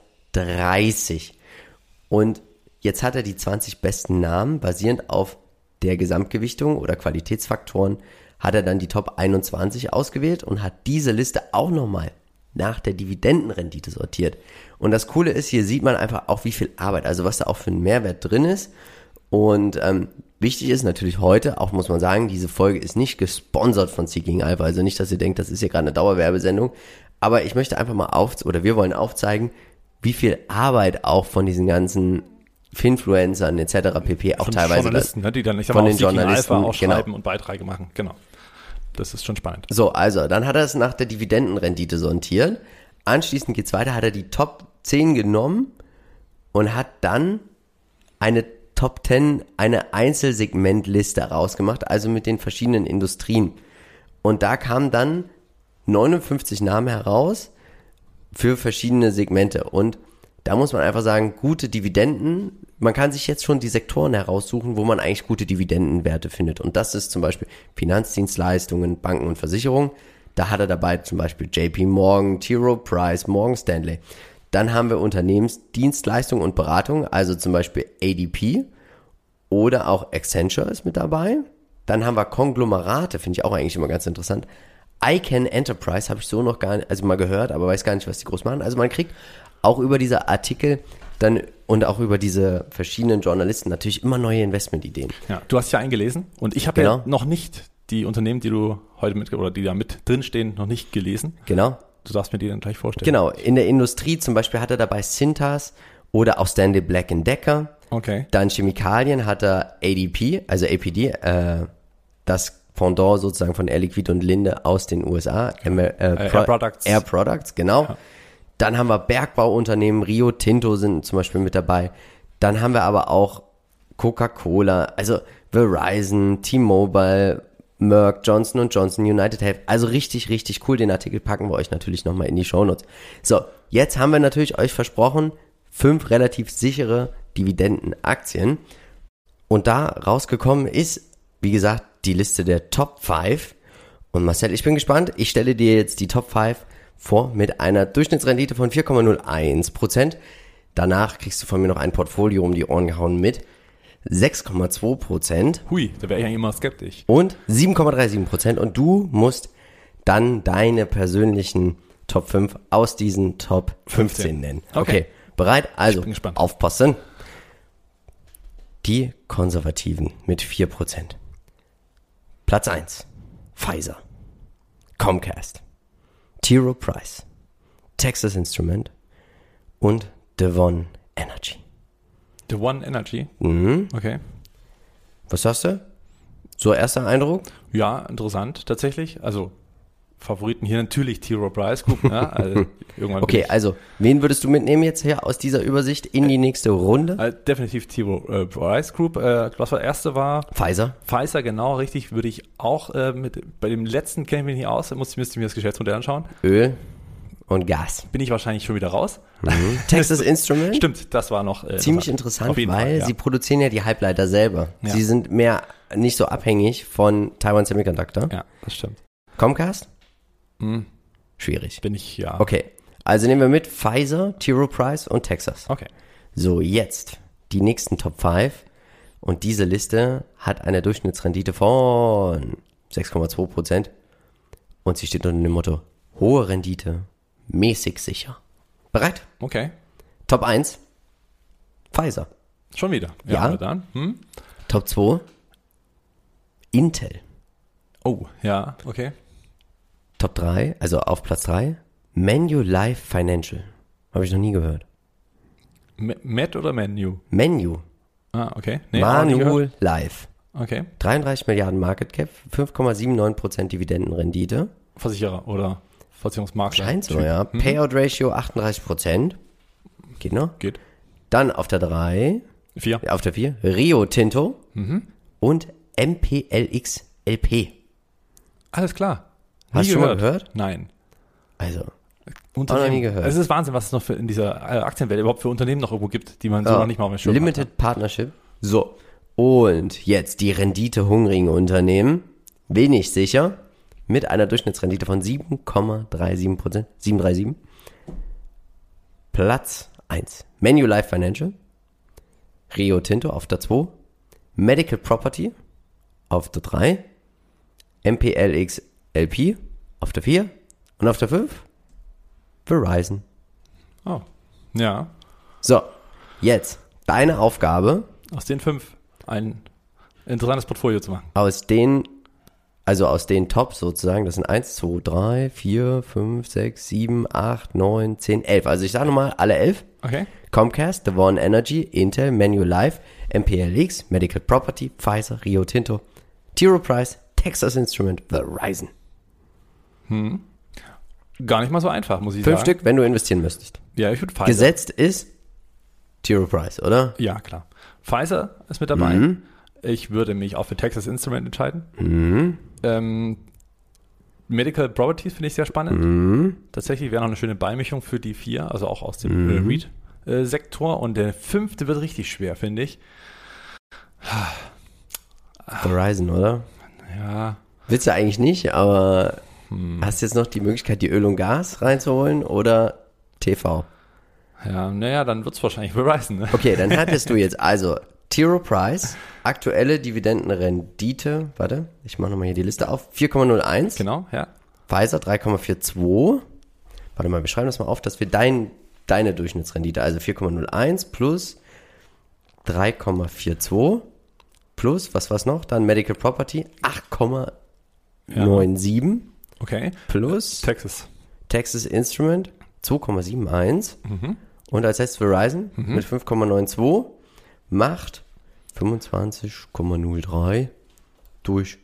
30. Und jetzt hat er die 20 besten Namen basierend auf der Gesamtgewichtung oder Qualitätsfaktoren, hat er dann die Top 21 ausgewählt und hat diese Liste auch nochmal nach der Dividendenrendite sortiert. Und das Coole ist, hier sieht man einfach auch, wie viel Arbeit, also was da auch für ein Mehrwert drin ist. Und wichtig ist natürlich heute, auch muss man sagen, diese Folge ist nicht gesponsert von Seeking Alpha, also nicht, dass ihr denkt, das ist hier gerade eine Dauerwerbesendung, aber ich möchte einfach mal wir wollen aufzeigen, wie viel Arbeit auch von diesen ganzen Finfluencern etc. pp. auch von teilweise Journalisten, ne, die dann nicht von den auf Seeking Journalisten Alpha ausschreiben genau. und Beiträge machen. Genau. Das ist schon spannend. So, also, dann hat er es nach der Dividendenrendite sortiert. Anschließend geht's weiter, hat er die Top 10 genommen und hat dann eine Top 10, eine Einzelsegmentliste rausgemacht, also mit den verschiedenen Industrien. Und da kamen dann 59 Namen heraus für verschiedene Segmente. Und da muss man einfach sagen, gute Dividenden, man kann sich jetzt schon die Sektoren heraussuchen, wo man eigentlich gute Dividendenwerte findet. Und das ist zum Beispiel Finanzdienstleistungen, Banken und Versicherungen. Da hat er dabei zum Beispiel JP Morgan, T. Rowe Price, Morgan Stanley. Dann haben wir Unternehmensdienstleistungen und Beratung, also zum Beispiel ADP oder auch Accenture ist mit dabei. Dann haben wir Konglomerate, finde ich auch eigentlich immer ganz interessant. Icahn Enterprise habe ich so noch gar nicht, also mal gehört, aber weiß gar nicht, was die groß machen. Also man kriegt auch über diese Artikel dann und auch über diese verschiedenen Journalisten natürlich immer neue Investmentideen. Ja, du hast ja eingelesen und ich habe ja noch nicht die Unternehmen, die du heute die da mit drinstehen, noch nicht gelesen. Genau. Du darfst mir die dann gleich vorstellen. Genau, in der Industrie zum Beispiel hat er dabei Cintas oder auch Stanley Black & Decker. Okay. Dann Chemikalien hat er ADP, also APD, das Pendant sozusagen von Air Liquide und Linde aus den USA. Air Products. Air Products, genau. Ja. Dann haben wir Bergbauunternehmen, Rio Tinto sind zum Beispiel mit dabei. Dann haben wir aber auch Coca-Cola, also Verizon, T-Mobile, Merck, Johnson & Johnson, United Health. Also richtig, richtig cool. Den Artikel packen wir euch natürlich nochmal in die Shownotes. So, jetzt haben wir natürlich euch versprochen, 5 relativ sichere Dividendenaktien. Und da rausgekommen ist, wie gesagt, die Liste der Top 5. Und Marcel, ich bin gespannt. Ich stelle dir jetzt die Top 5 vor mit einer Durchschnittsrendite von 4,01%. Danach kriegst du von mir noch ein Portfolio um die Ohren gehauen mit 6,2%. Hui, da wäre ich ja immer skeptisch. Und 7,37%. Und du musst dann deine persönlichen Top 5 aus diesen Top 15 nennen. Okay, bereit? Also, aufpassen. Die Konservativen mit 4%. Platz 1. Pfizer. Comcast. T. Rowe Price. Texas Instrument. Und Devon Energy. Devon Energy? Mhm. Okay. Was sagst du? So erster Eindruck? Ja, interessant tatsächlich. Also Favoriten hier natürlich T. Rowe Price Group. Ne? Also, okay, also wen würdest du mitnehmen jetzt her aus dieser Übersicht in die nächste Runde? Definitiv T. Rowe Price Group. Was war der erste war? Pfizer. Pfizer, genau, richtig. Würde ich auch bei dem letzten kenne ich mich nicht aus. Müsste ich mir das Geschäftsmodell anschauen. Öl. und Gas. Bin ich wahrscheinlich schon wieder raus. Texas Instruments. Stimmt, das war noch ziemlich interessant, weil Fall, ja. sie produzieren ja die Halbleiter selber. Ja. Sie sind nicht so abhängig von Taiwan Semiconductor. Ja, das stimmt. Comcast? Schwierig. Bin ich, ja. Okay, also nehmen wir mit Pfizer, T. Rowe Price und Texas. Okay. So, jetzt die nächsten Top 5. Und diese Liste hat eine Durchschnittsrendite von 6,2%. Und sie steht unter dem Motto, hohe Rendite, mäßig sicher. Bereit? Okay. Top 1, Pfizer. Schon wieder? Ja. Dann. Top 2, Intel. Oh, ja, okay. Top 3, also auf Platz 3, Manulife Financial. Habe ich noch nie gehört. Met oder Menu? Menu. Ah, okay. Nee, Manulife. Okay. 33 Milliarden Market Cap, 5,79% Dividendenrendite. Versicherer oder Versicherungsmakler. Scheint so, ja. Payout Ratio 38%. Geht noch? Geht. Dann auf der 3. 4. Auf der 4. Rio Tinto. Und MPLX LP. Alles klar. Hast du schon mal gehört? Nein. Also, auch noch nie gehört. Es ist Wahnsinn, was es noch in dieser Aktienwelt überhaupt für Unternehmen noch irgendwo gibt, die man so noch nicht mal auf dem Schirm hat. Limited Partnership. So. Und jetzt die renditehungrigen Unternehmen. Wenig sicher. Mit einer Durchschnittsrendite von 7,37%. 7,37. Platz 1. Manulife Financial. Rio Tinto auf der 2. Medical Property auf der 3. MPLX LP auf der 4. Und auf der 5. Verizon. Oh, ja. So, jetzt deine Aufgabe. Aus den 5 ein interessantes Portfolio zu machen. Aus den Tops sozusagen, das sind 1, 2, 3, 4, 5, 6, 7, 8, 9, 10, 11. Also ich sage nochmal alle 11. Okay. Comcast, The One Energy, Intel, Manulife, MPLX, Medical Property, Pfizer, Rio Tinto, T. Rowe Price, Texas Instrument, Verizon. Gar nicht mal so einfach, muss ich sagen. 5 Stück, wenn du investieren müsstest. Ja, ich würde Pfizer. Gesetzt ist T. Rowe Price, oder? Ja, klar. Pfizer ist mit dabei. Ich würde mich auch für Texas Instrument entscheiden. Medical Properties finde ich sehr spannend. Tatsächlich wäre noch eine schöne Beimischung für die 4, also auch aus dem REIT-Sektor. Und der 5. wird richtig schwer, finde ich. Verizon, oder? Ja. Willst du eigentlich nicht, aber hast jetzt noch die Möglichkeit, die Öl und Gas reinzuholen oder TV? Ja, naja, dann wird es wahrscheinlich Verizon. Ne? Okay, dann hattest du jetzt also T. Rowe Price, aktuelle Dividendenrendite, warte, ich mache nochmal hier die Liste auf, 4,01. Genau, ja. Pfizer 3,42. Warte mal, wir schreiben das mal auf, dass wir deine Durchschnittsrendite, also 4,01 plus 3,42 plus, was war's noch? Dann Medical Property 8,97 Okay. plus Texas Instrument 2,71 und als letztes Verizon mit 5,92 macht 25,03 durch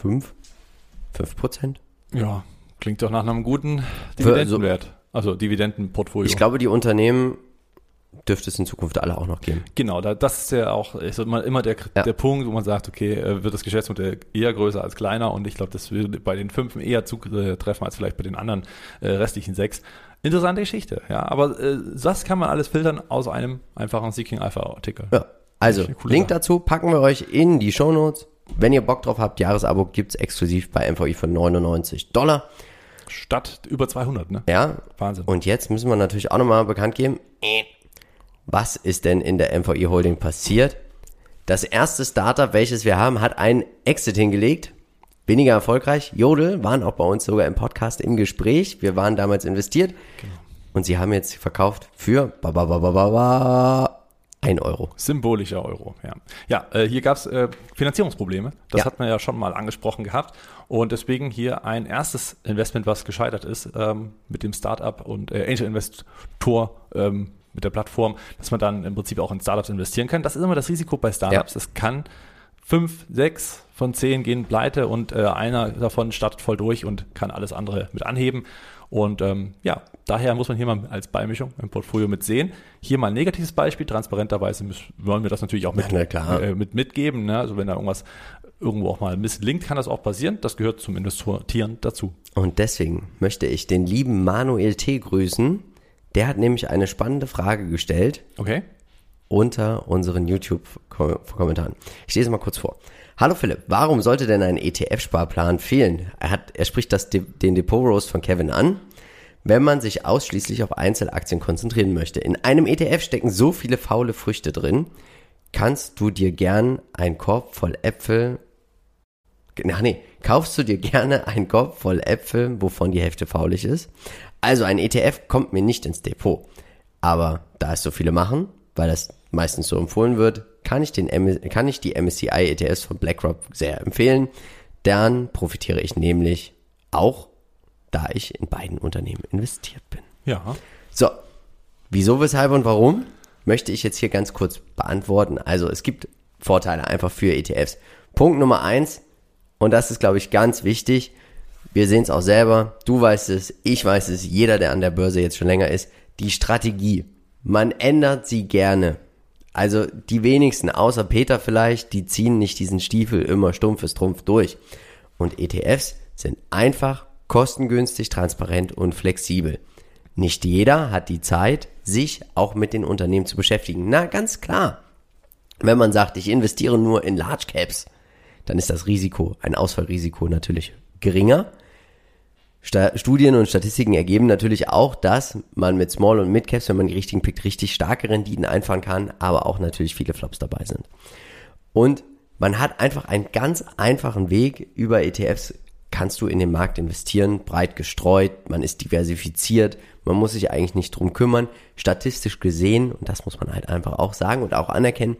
5%. Ja, klingt doch nach einem guten Dividendenwert. Also Dividendenportfolio. Ich glaube, die Unternehmen dürfte es in Zukunft alle auch noch geben. Genau, das ist ja auch immer der Punkt, wo man sagt, okay, wird das Geschäftsmodell eher größer als kleiner, und ich glaube, das würde bei den 5 eher zutreffen als vielleicht bei den anderen restlichen 6. Interessante Geschichte, ja, aber das kann man alles filtern aus einem einfachen Seeking Alpha Artikel. Ja, also Link dazu packen wir euch in die Shownotes. Wenn ihr Bock drauf habt, Jahresabo gibt's exklusiv bei MVI für $99. Statt über 200, ne? Ja. Wahnsinn. Und jetzt müssen wir natürlich auch nochmal bekannt geben, was ist denn in der MVI Holding passiert? Das erste Startup, welches wir haben, hat einen Exit hingelegt. Weniger erfolgreich. Jodel waren auch bei uns sogar im Podcast im Gespräch. Wir waren damals investiert. Genau. Und sie haben jetzt verkauft für 1 Euro. Symbolischer Euro, ja. Ja, hier gab es Finanzierungsprobleme. Das hat man ja schon mal angesprochen gehabt. Und deswegen hier ein erstes Investment, was gescheitert ist, mit dem Startup und Angel Investor mit der Plattform, dass man dann im Prinzip auch in Startups investieren kann. Das ist immer das Risiko bei Startups. Es kann 5, 6 von 10 gehen pleite und einer davon startet voll durch und kann alles andere mit anheben. Und daher muss man hier mal als Beimischung im Portfolio mit sehen. Hier mal ein negatives Beispiel. Transparenterweise wollen wir das natürlich auch mitgeben. Ne? Also wenn da irgendwo auch mal misslingt, kann das auch passieren. Das gehört zum Investieren dazu. Und deswegen möchte ich den lieben Manuel T. grüßen. Der hat nämlich eine spannende Frage gestellt. Okay. Unter unseren YouTube-Kommentaren. Ich lese mal kurz vor. Hallo Philipp, warum sollte denn ein ETF-Sparplan fehlen? Er spricht den Depot-Roast von Kevin an, wenn man sich ausschließlich auf Einzelaktien konzentrieren möchte. In einem ETF stecken so viele faule Früchte drin, kaufst du dir gerne einen Korb voll Äpfel, wovon die Hälfte faulig ist. Also ein ETF kommt mir nicht ins Depot. Aber da es so viele machen, weil das meistens so empfohlen wird, kann ich die MSCI ETFs von BlackRock sehr empfehlen. Dann profitiere ich nämlich auch, da ich in beiden Unternehmen investiert bin. Ja. So, wieso, weshalb und warum, möchte ich jetzt hier ganz kurz beantworten. Also es gibt Vorteile einfach für ETFs. Punkt Nummer 1, und das ist, glaube ich, ganz wichtig, wir sehen es auch selber, du weißt es, ich weiß es, jeder, der an der Börse jetzt schon länger ist, die Strategie. Man ändert sie gerne. Also die wenigsten, außer Peter vielleicht, die ziehen nicht diesen Stiefel immer stumpfes Trumpf durch. Und ETFs sind einfach, kostengünstig, transparent und flexibel. Nicht jeder hat die Zeit, sich auch mit den Unternehmen zu beschäftigen. Na, ganz klar. Wenn man sagt, ich investiere nur in Large Caps, dann ist das Risiko, ein Ausfallrisiko natürlich geringer. Studien und Statistiken ergeben natürlich auch, dass man mit Small- und Mid-Caps, wenn man die richtigen pickt, richtig starke Renditen einfahren kann, aber auch natürlich viele Flops dabei sind. Und man hat einfach einen ganz einfachen Weg. Über ETFs kannst du in den Markt investieren, breit gestreut, man ist diversifiziert, man muss sich eigentlich nicht drum kümmern. Statistisch gesehen, und das muss man halt einfach auch sagen und auch anerkennen,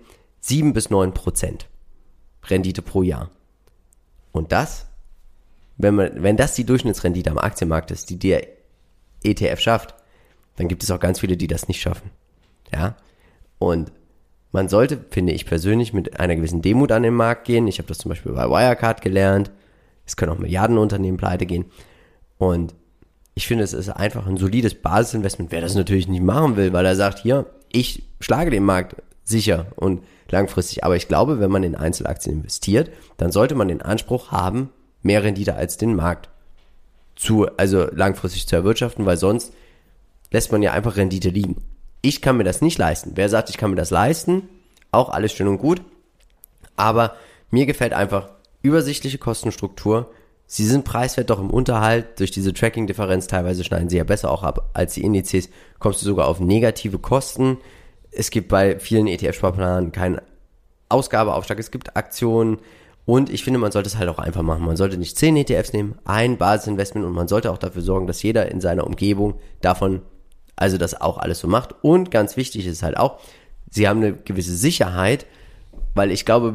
7-9% Rendite pro Jahr. Und das, wenn das die Durchschnittsrendite am Aktienmarkt ist, die der ETF schafft, dann gibt es auch ganz viele, die das nicht schaffen. Ja? Und man sollte, finde ich persönlich, mit einer gewissen Demut an den Markt gehen. Ich habe das zum Beispiel bei Wirecard gelernt. Es können auch Milliardenunternehmen pleite gehen. Und ich finde, es ist einfach ein solides Basisinvestment. Wer das natürlich nicht machen will, weil er sagt, hier, ich schlage den Markt sicher und langfristig. Aber ich glaube, wenn man in Einzelaktien investiert, dann sollte man den Anspruch haben, mehr Rendite als den Markt also langfristig zu erwirtschaften, weil sonst lässt man ja einfach Rendite liegen. Ich kann mir das nicht leisten. Wer sagt, ich kann mir das leisten, auch alles schön und gut, aber mir gefällt einfach übersichtliche Kostenstruktur. Sie sind preiswert doch im Unterhalt, durch diese Tracking-Differenz, teilweise schneiden sie ja besser auch ab als die Indizes, kommst du sogar auf negative Kosten. Es gibt bei vielen ETF-Sparplanen keinen Ausgabeaufschlag, es gibt Aktionen. Und ich finde, man sollte es halt auch einfach machen. Man sollte nicht 10 ETFs nehmen, ein Basisinvestment, und man sollte auch dafür sorgen, dass jeder in seiner Umgebung davon, also das auch alles so macht. Und ganz wichtig ist halt auch, sie haben eine gewisse Sicherheit, weil ich glaube,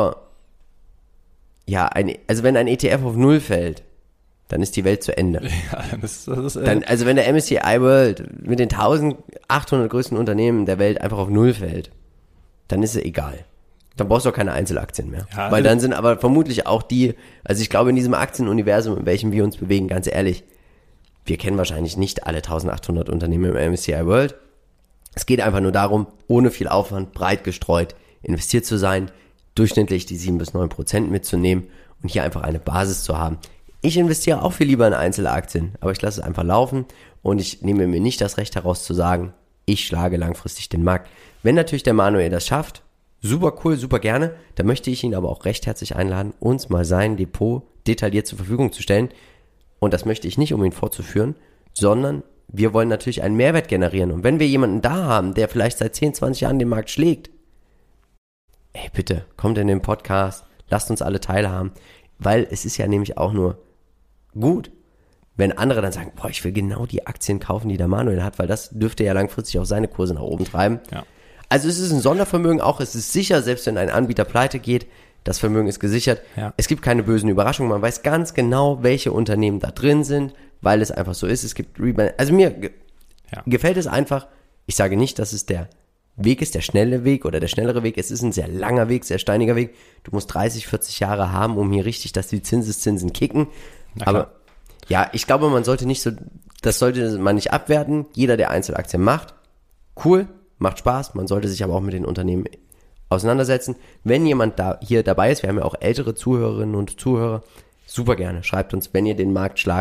wenn ein ETF auf Null fällt, dann ist die Welt zu Ende. Ja, also wenn der MSCI World mit den 1800 größten Unternehmen der Welt einfach auf Null fällt, dann ist es egal. Dann brauchst du auch keine Einzelaktien mehr. Ja, weil dann sind aber vermutlich auch also ich glaube, in diesem Aktienuniversum, in welchem wir uns bewegen, ganz ehrlich, wir kennen wahrscheinlich nicht alle 1800 Unternehmen im MSCI World. Es geht einfach nur darum, ohne viel Aufwand, breit gestreut investiert zu sein, durchschnittlich die 7-9% mitzunehmen und hier einfach eine Basis zu haben. Ich investiere auch viel lieber in Einzelaktien, aber ich lasse es einfach laufen und ich nehme mir nicht das Recht heraus zu sagen, ich schlage langfristig den Markt. Wenn natürlich der Manuel das schafft, super cool, super gerne. Da möchte ich ihn aber auch recht herzlich einladen, uns mal sein Depot detailliert zur Verfügung zu stellen. Und das möchte ich nicht, um ihn vorzuführen, sondern wir wollen natürlich einen Mehrwert generieren. Und wenn wir jemanden da haben, der vielleicht seit 10, 20 Jahren den Markt schlägt, ey, bitte, kommt in den Podcast, lasst uns alle teilhaben. Weil es ist ja nämlich auch nur gut, wenn andere dann sagen, boah, ich will genau die Aktien kaufen, die der Manuel hat, weil das dürfte ja langfristig auch seine Kurse nach oben treiben. Ja. Also es ist ein Sondervermögen auch, es ist sicher, selbst wenn ein Anbieter pleite geht, das Vermögen ist gesichert. Ja. Es gibt keine bösen Überraschungen, man weiß ganz genau, welche Unternehmen da drin sind, weil es einfach so ist. Es gibt also mir gefällt es einfach, ich sage nicht, dass es der Weg ist, der schnelle Weg oder der schnellere Weg. Es ist ein sehr langer Weg, sehr steiniger Weg. Du musst 30, 40 Jahre haben, um hier richtig, dass die Zinseszinsen kicken. Aber ja, ich glaube, das sollte man nicht abwerten. Jeder, der Einzelaktien macht, cool, macht Spaß. Man sollte sich aber auch mit den Unternehmen auseinandersetzen. Wenn jemand hier dabei ist, wir haben ja auch ältere Zuhörerinnen und Zuhörer, super gerne. Schreibt uns, wenn ihr den Markt schlagt,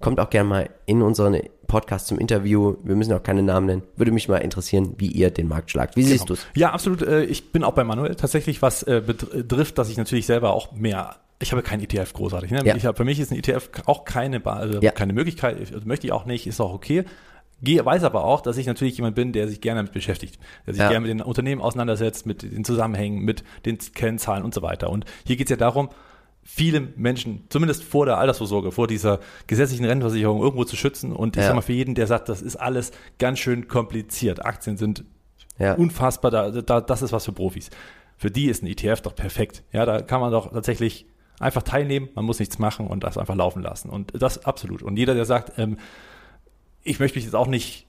kommt auch gerne mal in unseren Podcast zum Interview. Wir müssen auch keine Namen nennen. Würde mich mal interessieren, wie ihr den Markt schlagt. Wie siehst du es? Ja, absolut. Ich bin auch bei Manuel tatsächlich, was betrifft, dass ich natürlich selber auch mehr. Ich habe keinen ETF großartig. Ne? Ja. Für mich ist ein ETF auch keine Möglichkeit. Möchte ich auch nicht. Ist auch okay. Weiß aber auch, dass ich natürlich jemand bin, der sich gerne damit beschäftigt, der sich gerne mit den Unternehmen auseinandersetzt, mit den Zusammenhängen, mit den Kennzahlen und so weiter. Und hier geht es ja darum, viele Menschen, zumindest vor der Altersvorsorge, vor dieser gesetzlichen Rentenversicherung irgendwo zu schützen. Und ich sag mal, für jeden, der sagt, das ist alles ganz schön kompliziert. Aktien sind unfassbar, das ist was für Profis. Für die ist ein ETF doch perfekt. Ja, da kann man doch tatsächlich einfach teilnehmen, man muss nichts machen und das einfach laufen lassen. Und das absolut. Und jeder, der sagt, ich möchte mich jetzt auch nicht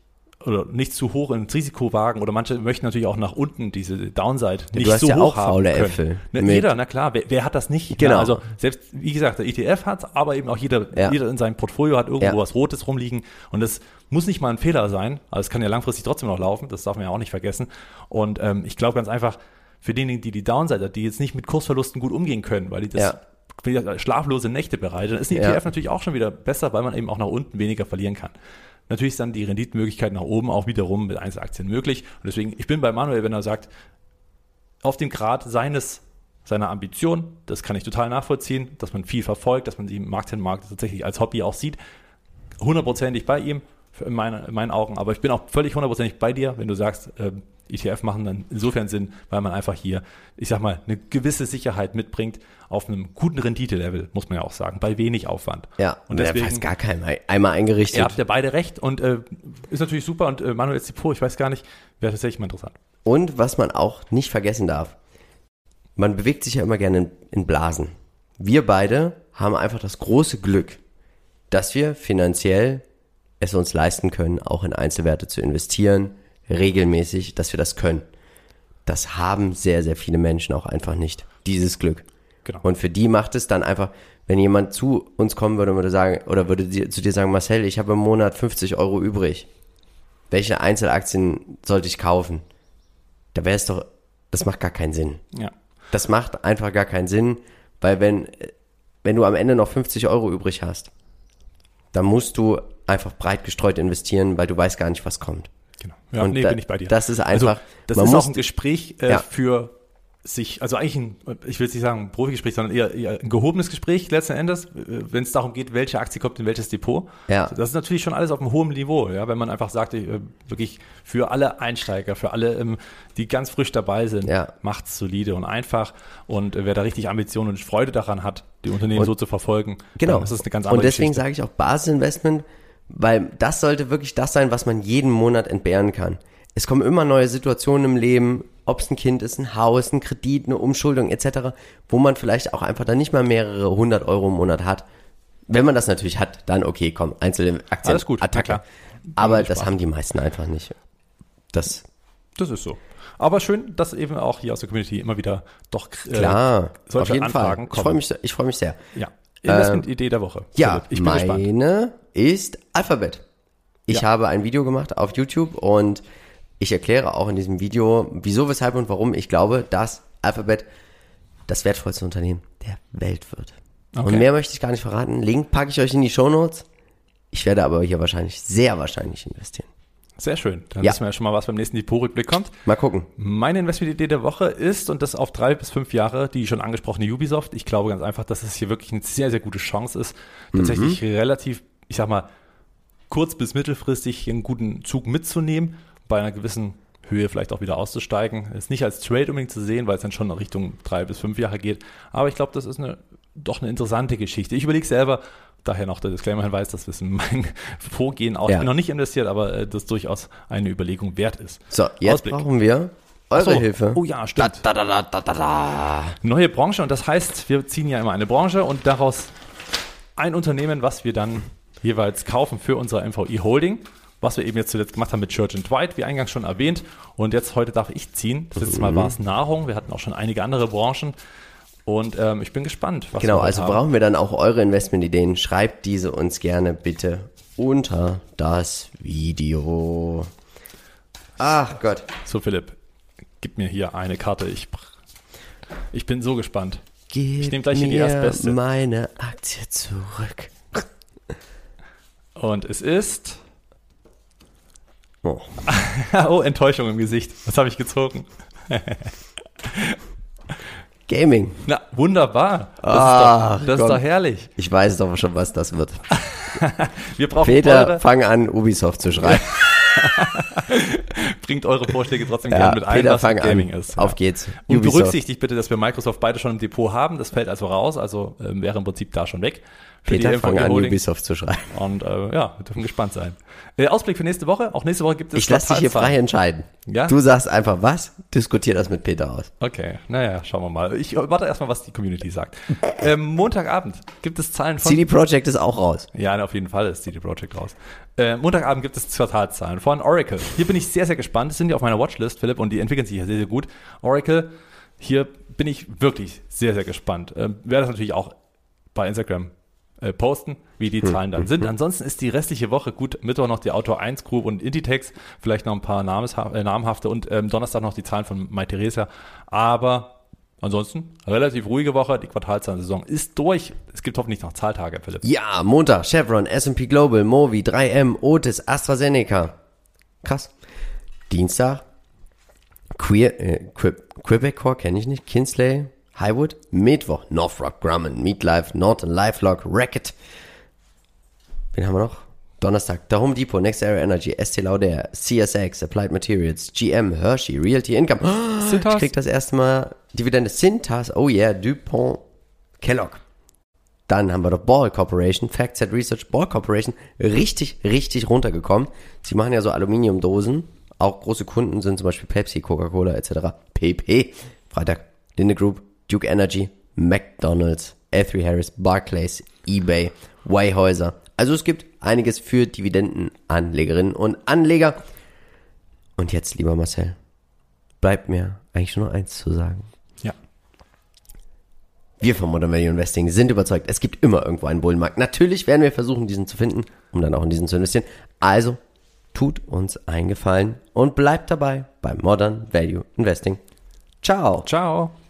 zu hoch ins Risiko wagen oder manche möchten natürlich auch nach unten diese Downside nicht so hoch haben. Du hast ja auch faule Äpfel. Jeder, na klar, wer hat das nicht? Genau. Ja, also selbst, wie gesagt, der ETF hat's, aber eben auch jeder in seinem Portfolio hat irgendwo was Rotes rumliegen und das muss nicht mal ein Fehler sein, aber es kann ja langfristig trotzdem noch laufen, das darf man ja auch nicht vergessen. Und ich glaube ganz einfach, für diejenigen, die Downside hat, die jetzt nicht mit Kursverlusten gut umgehen können, weil die das schlaflose Nächte bereitet, dann ist ein ETF natürlich auch schon wieder besser, weil man eben auch nach unten weniger verlieren kann. Natürlich ist dann die Renditenmöglichkeit nach oben auch wiederum mit Einzelaktien möglich. Und deswegen, ich bin bei Manuel, wenn er sagt, auf dem Grad seiner Ambition, das kann ich total nachvollziehen, dass man viel verfolgt, dass man die Markt tatsächlich als Hobby auch sieht, 100%ig bei ihm, in meinen Augen. Aber ich bin auch völlig 100%ig bei dir, wenn du sagst, ETF machen dann insofern Sinn, weil man einfach hier, ich sag mal, eine gewisse Sicherheit mitbringt auf einem guten Renditelevel, muss man ja auch sagen, bei wenig Aufwand. Ja, und deswegen fast gar kein einmal eingerichtet. Ihr habt ja beide recht und ist natürlich super und Manuels Depot, ich weiß gar nicht, wäre tatsächlich mal interessant. Und was man auch nicht vergessen darf, man bewegt sich ja immer gerne in Blasen. Wir beide haben einfach das große Glück, dass wir finanziell es uns leisten können, auch in Einzelwerte zu investieren, regelmäßig, dass wir das können. Das haben sehr, sehr viele Menschen auch einfach nicht, dieses Glück. Genau. Und für die macht es dann einfach, wenn jemand zu uns kommen würde und würde zu dir sagen, Marcel, ich habe im Monat 50 Euro übrig. Welche Einzelaktien sollte ich kaufen? Da wäre es doch, das macht gar keinen Sinn. Ja. Das macht einfach gar keinen Sinn, weil wenn du am Ende noch 50 Euro übrig hast, dann musst du einfach breit gestreut investieren, weil du weißt gar nicht, was kommt. Genau. Ja, bin ich bei dir. Das ist einfach. Das ist auch ein Gespräch für sich, also eigentlich ich will jetzt nicht sagen ein Profigespräch, sondern eher ein gehobenes Gespräch letzten Endes, wenn es darum geht, welche Aktie kommt in welches Depot. Ja. Das ist natürlich schon alles auf einem hohen Niveau, ja, wenn man einfach sagt, wirklich für alle Einsteiger, für alle, die ganz frisch dabei sind, macht's solide und einfach und wer da richtig Ambitionen und Freude daran hat, die Unternehmen so zu verfolgen, genau. Das ist eine ganz andere Und deswegen Geschichte. sage ich auch Basisinvestment, weil das sollte wirklich das sein, was man jeden Monat entbehren kann. Es kommen immer neue Situationen im Leben, ob es ein Kind ist, ein Haus, ein Kredit, eine Umschuldung etc., wo man vielleicht auch einfach dann nicht mal mehrere 100 Euro im Monat hat. Wenn man das natürlich hat, dann okay, komm, einzelne Aktien, alles gut, Attacke. Aber das haben die meisten einfach nicht. Das ist so. Aber schön, dass eben auch hier aus der Community immer wieder doch klar, solche auf jeden Anfragen Fall. kommen. Ich freue mich sehr. Ja. Investment-Idee der Woche. Ja, Philipp, ich bin gespannt. meine ist Alphabet. Ich habe ein Video gemacht auf YouTube und ich erkläre auch in diesem Video, wieso, weshalb und warum ich glaube, dass Alphabet das wertvollste Unternehmen der Welt wird. Okay. Und mehr möchte ich gar nicht verraten. Link packe ich euch in die Shownotes. Ich werde aber hier sehr wahrscheinlich investieren. Sehr schön. Dann wissen wir ja schon mal, was beim nächsten Depot-Rückblick kommt. Mal gucken. Meine Investmentidee der Woche ist, und das auf 3 bis 5 Jahre, die schon angesprochene Ubisoft. Ich glaube ganz einfach, dass es hier wirklich eine sehr, sehr gute Chance ist, tatsächlich relativ, ich sag mal, kurz- bis mittelfristig einen guten Zug mitzunehmen, bei einer gewissen Höhe vielleicht auch wieder auszusteigen. Ist nicht als Trade unbedingt zu sehen, weil es dann schon in Richtung 3 bis 5 Jahre geht. Aber ich glaube, das ist doch eine interessante Geschichte. Ich überlege selber, daher noch der Disclaimer-Hinweis, dass das in mein Vorgehen auch, ich bin noch nicht investiert, aber das durchaus eine Überlegung wert ist. So, jetzt brauchen wir eure Hilfe. Oh ja, stimmt. Neue Branche, und das heißt, wir ziehen ja immer eine Branche und daraus ein Unternehmen, was wir dann jeweils kaufen für unser MVI Holding, was wir eben jetzt zuletzt gemacht haben mit Church & Dwight, wie eingangs schon erwähnt. Und jetzt heute darf ich ziehen. Das letzte Mal war es Nahrung. Wir hatten auch schon einige andere Branchen. Und ich bin gespannt, was genau, wir also haben. Brauchen wir dann auch eure Investmentideen. Schreibt diese uns gerne bitte unter das Video. Ach Gott. So, Philipp, gib mir hier eine Karte. Ich bin so gespannt. Ich nehme gleich hier die erstbeste. Meine Aktie zurück. Und es ist... Oh. Oh, Enttäuschung im Gesicht. Was habe ich gezogen? Gaming. Na, wunderbar. Das ist doch herrlich. Ich weiß doch schon, was das wird. Wir brauchen Peter, fang an, Ubisoft zu schreiben. Bringt eure Vorschläge trotzdem gerne mit ein, Peter, was Gaming ist. Auf geht's. Und berücksichtigt bitte, dass wir Microsoft beide schon im Depot haben. Das fällt also raus, also wäre im Prinzip da schon weg. Peter, fang an, Ubisoft zu schreiben. Und wir dürfen gespannt sein. Ausblick für nächste Woche. Auch nächste Woche gibt es Ich lasse dich hier frei entscheiden. Ja? Du sagst einfach was, diskutier das mit Peter aus. Okay, naja, schauen wir mal. Ich warte erstmal, was die Community sagt. Montagabend gibt es Zahlen von... CD Projekt ist auch raus. Ja, auf jeden Fall ist CD Projekt raus. Montagabend gibt es Quartalszahlen von Oracle. Hier bin ich sehr, sehr gespannt. Das sind ja auf meiner Watchlist, Philipp, und die entwickeln sich ja sehr, sehr gut. Oracle, hier bin ich wirklich sehr, sehr gespannt. Werde das natürlich auch bei Instagram posten, wie die Zahlen dann sind. Ansonsten ist die restliche Woche gut. Mittwoch noch die Autor 1 Group und Inditex, vielleicht noch ein paar namhafte und Donnerstag noch die Zahlen von Mytheresa. Aber ansonsten relativ ruhige Woche. Die Quartalszahlensaison ist durch. Es gibt hoffentlich noch Zahltage, Philipp. Ja, Montag Chevron, S&P Global, Movi, 3M, Otis, AstraZeneca. Krass. Dienstag Quebec kenne ich nicht. Kinsley, Highwood. Mittwoch Northrop Grumman, Meatlife, Norton, LifeLock, Racket. Wen haben wir noch? Donnerstag The Home Depot, Next Era Energy, Estée Lauder, CSX, Applied Materials, GM, Hershey, Realty Income. Ich krieg das erste Mal Dividende. Cintas, oh yeah, DuPont, Kellogg. Dann haben wir doch Ball Corporation, FactSet Research, Ball Corporation, richtig, richtig runtergekommen. Sie machen ja so Aluminiumdosen. Auch große Kunden sind zum Beispiel Pepsi, Coca-Cola etc. PP. Freitag Linde Group, Duke Energy, McDonald's, L3 Harris, Barclays, eBay, Weyerhaeuser. Also es gibt einiges für Dividendenanlegerinnen und Anleger. Und jetzt, lieber Marcel, bleibt mir eigentlich nur noch eins zu sagen. Ja. Wir von Modern Value Investing sind überzeugt, es gibt immer irgendwo einen Bullenmarkt. Natürlich werden wir versuchen, diesen zu finden, um dann auch in diesen zu investieren. Also tut uns einen Gefallen und bleibt dabei beim Modern Value Investing. Ciao. Ciao.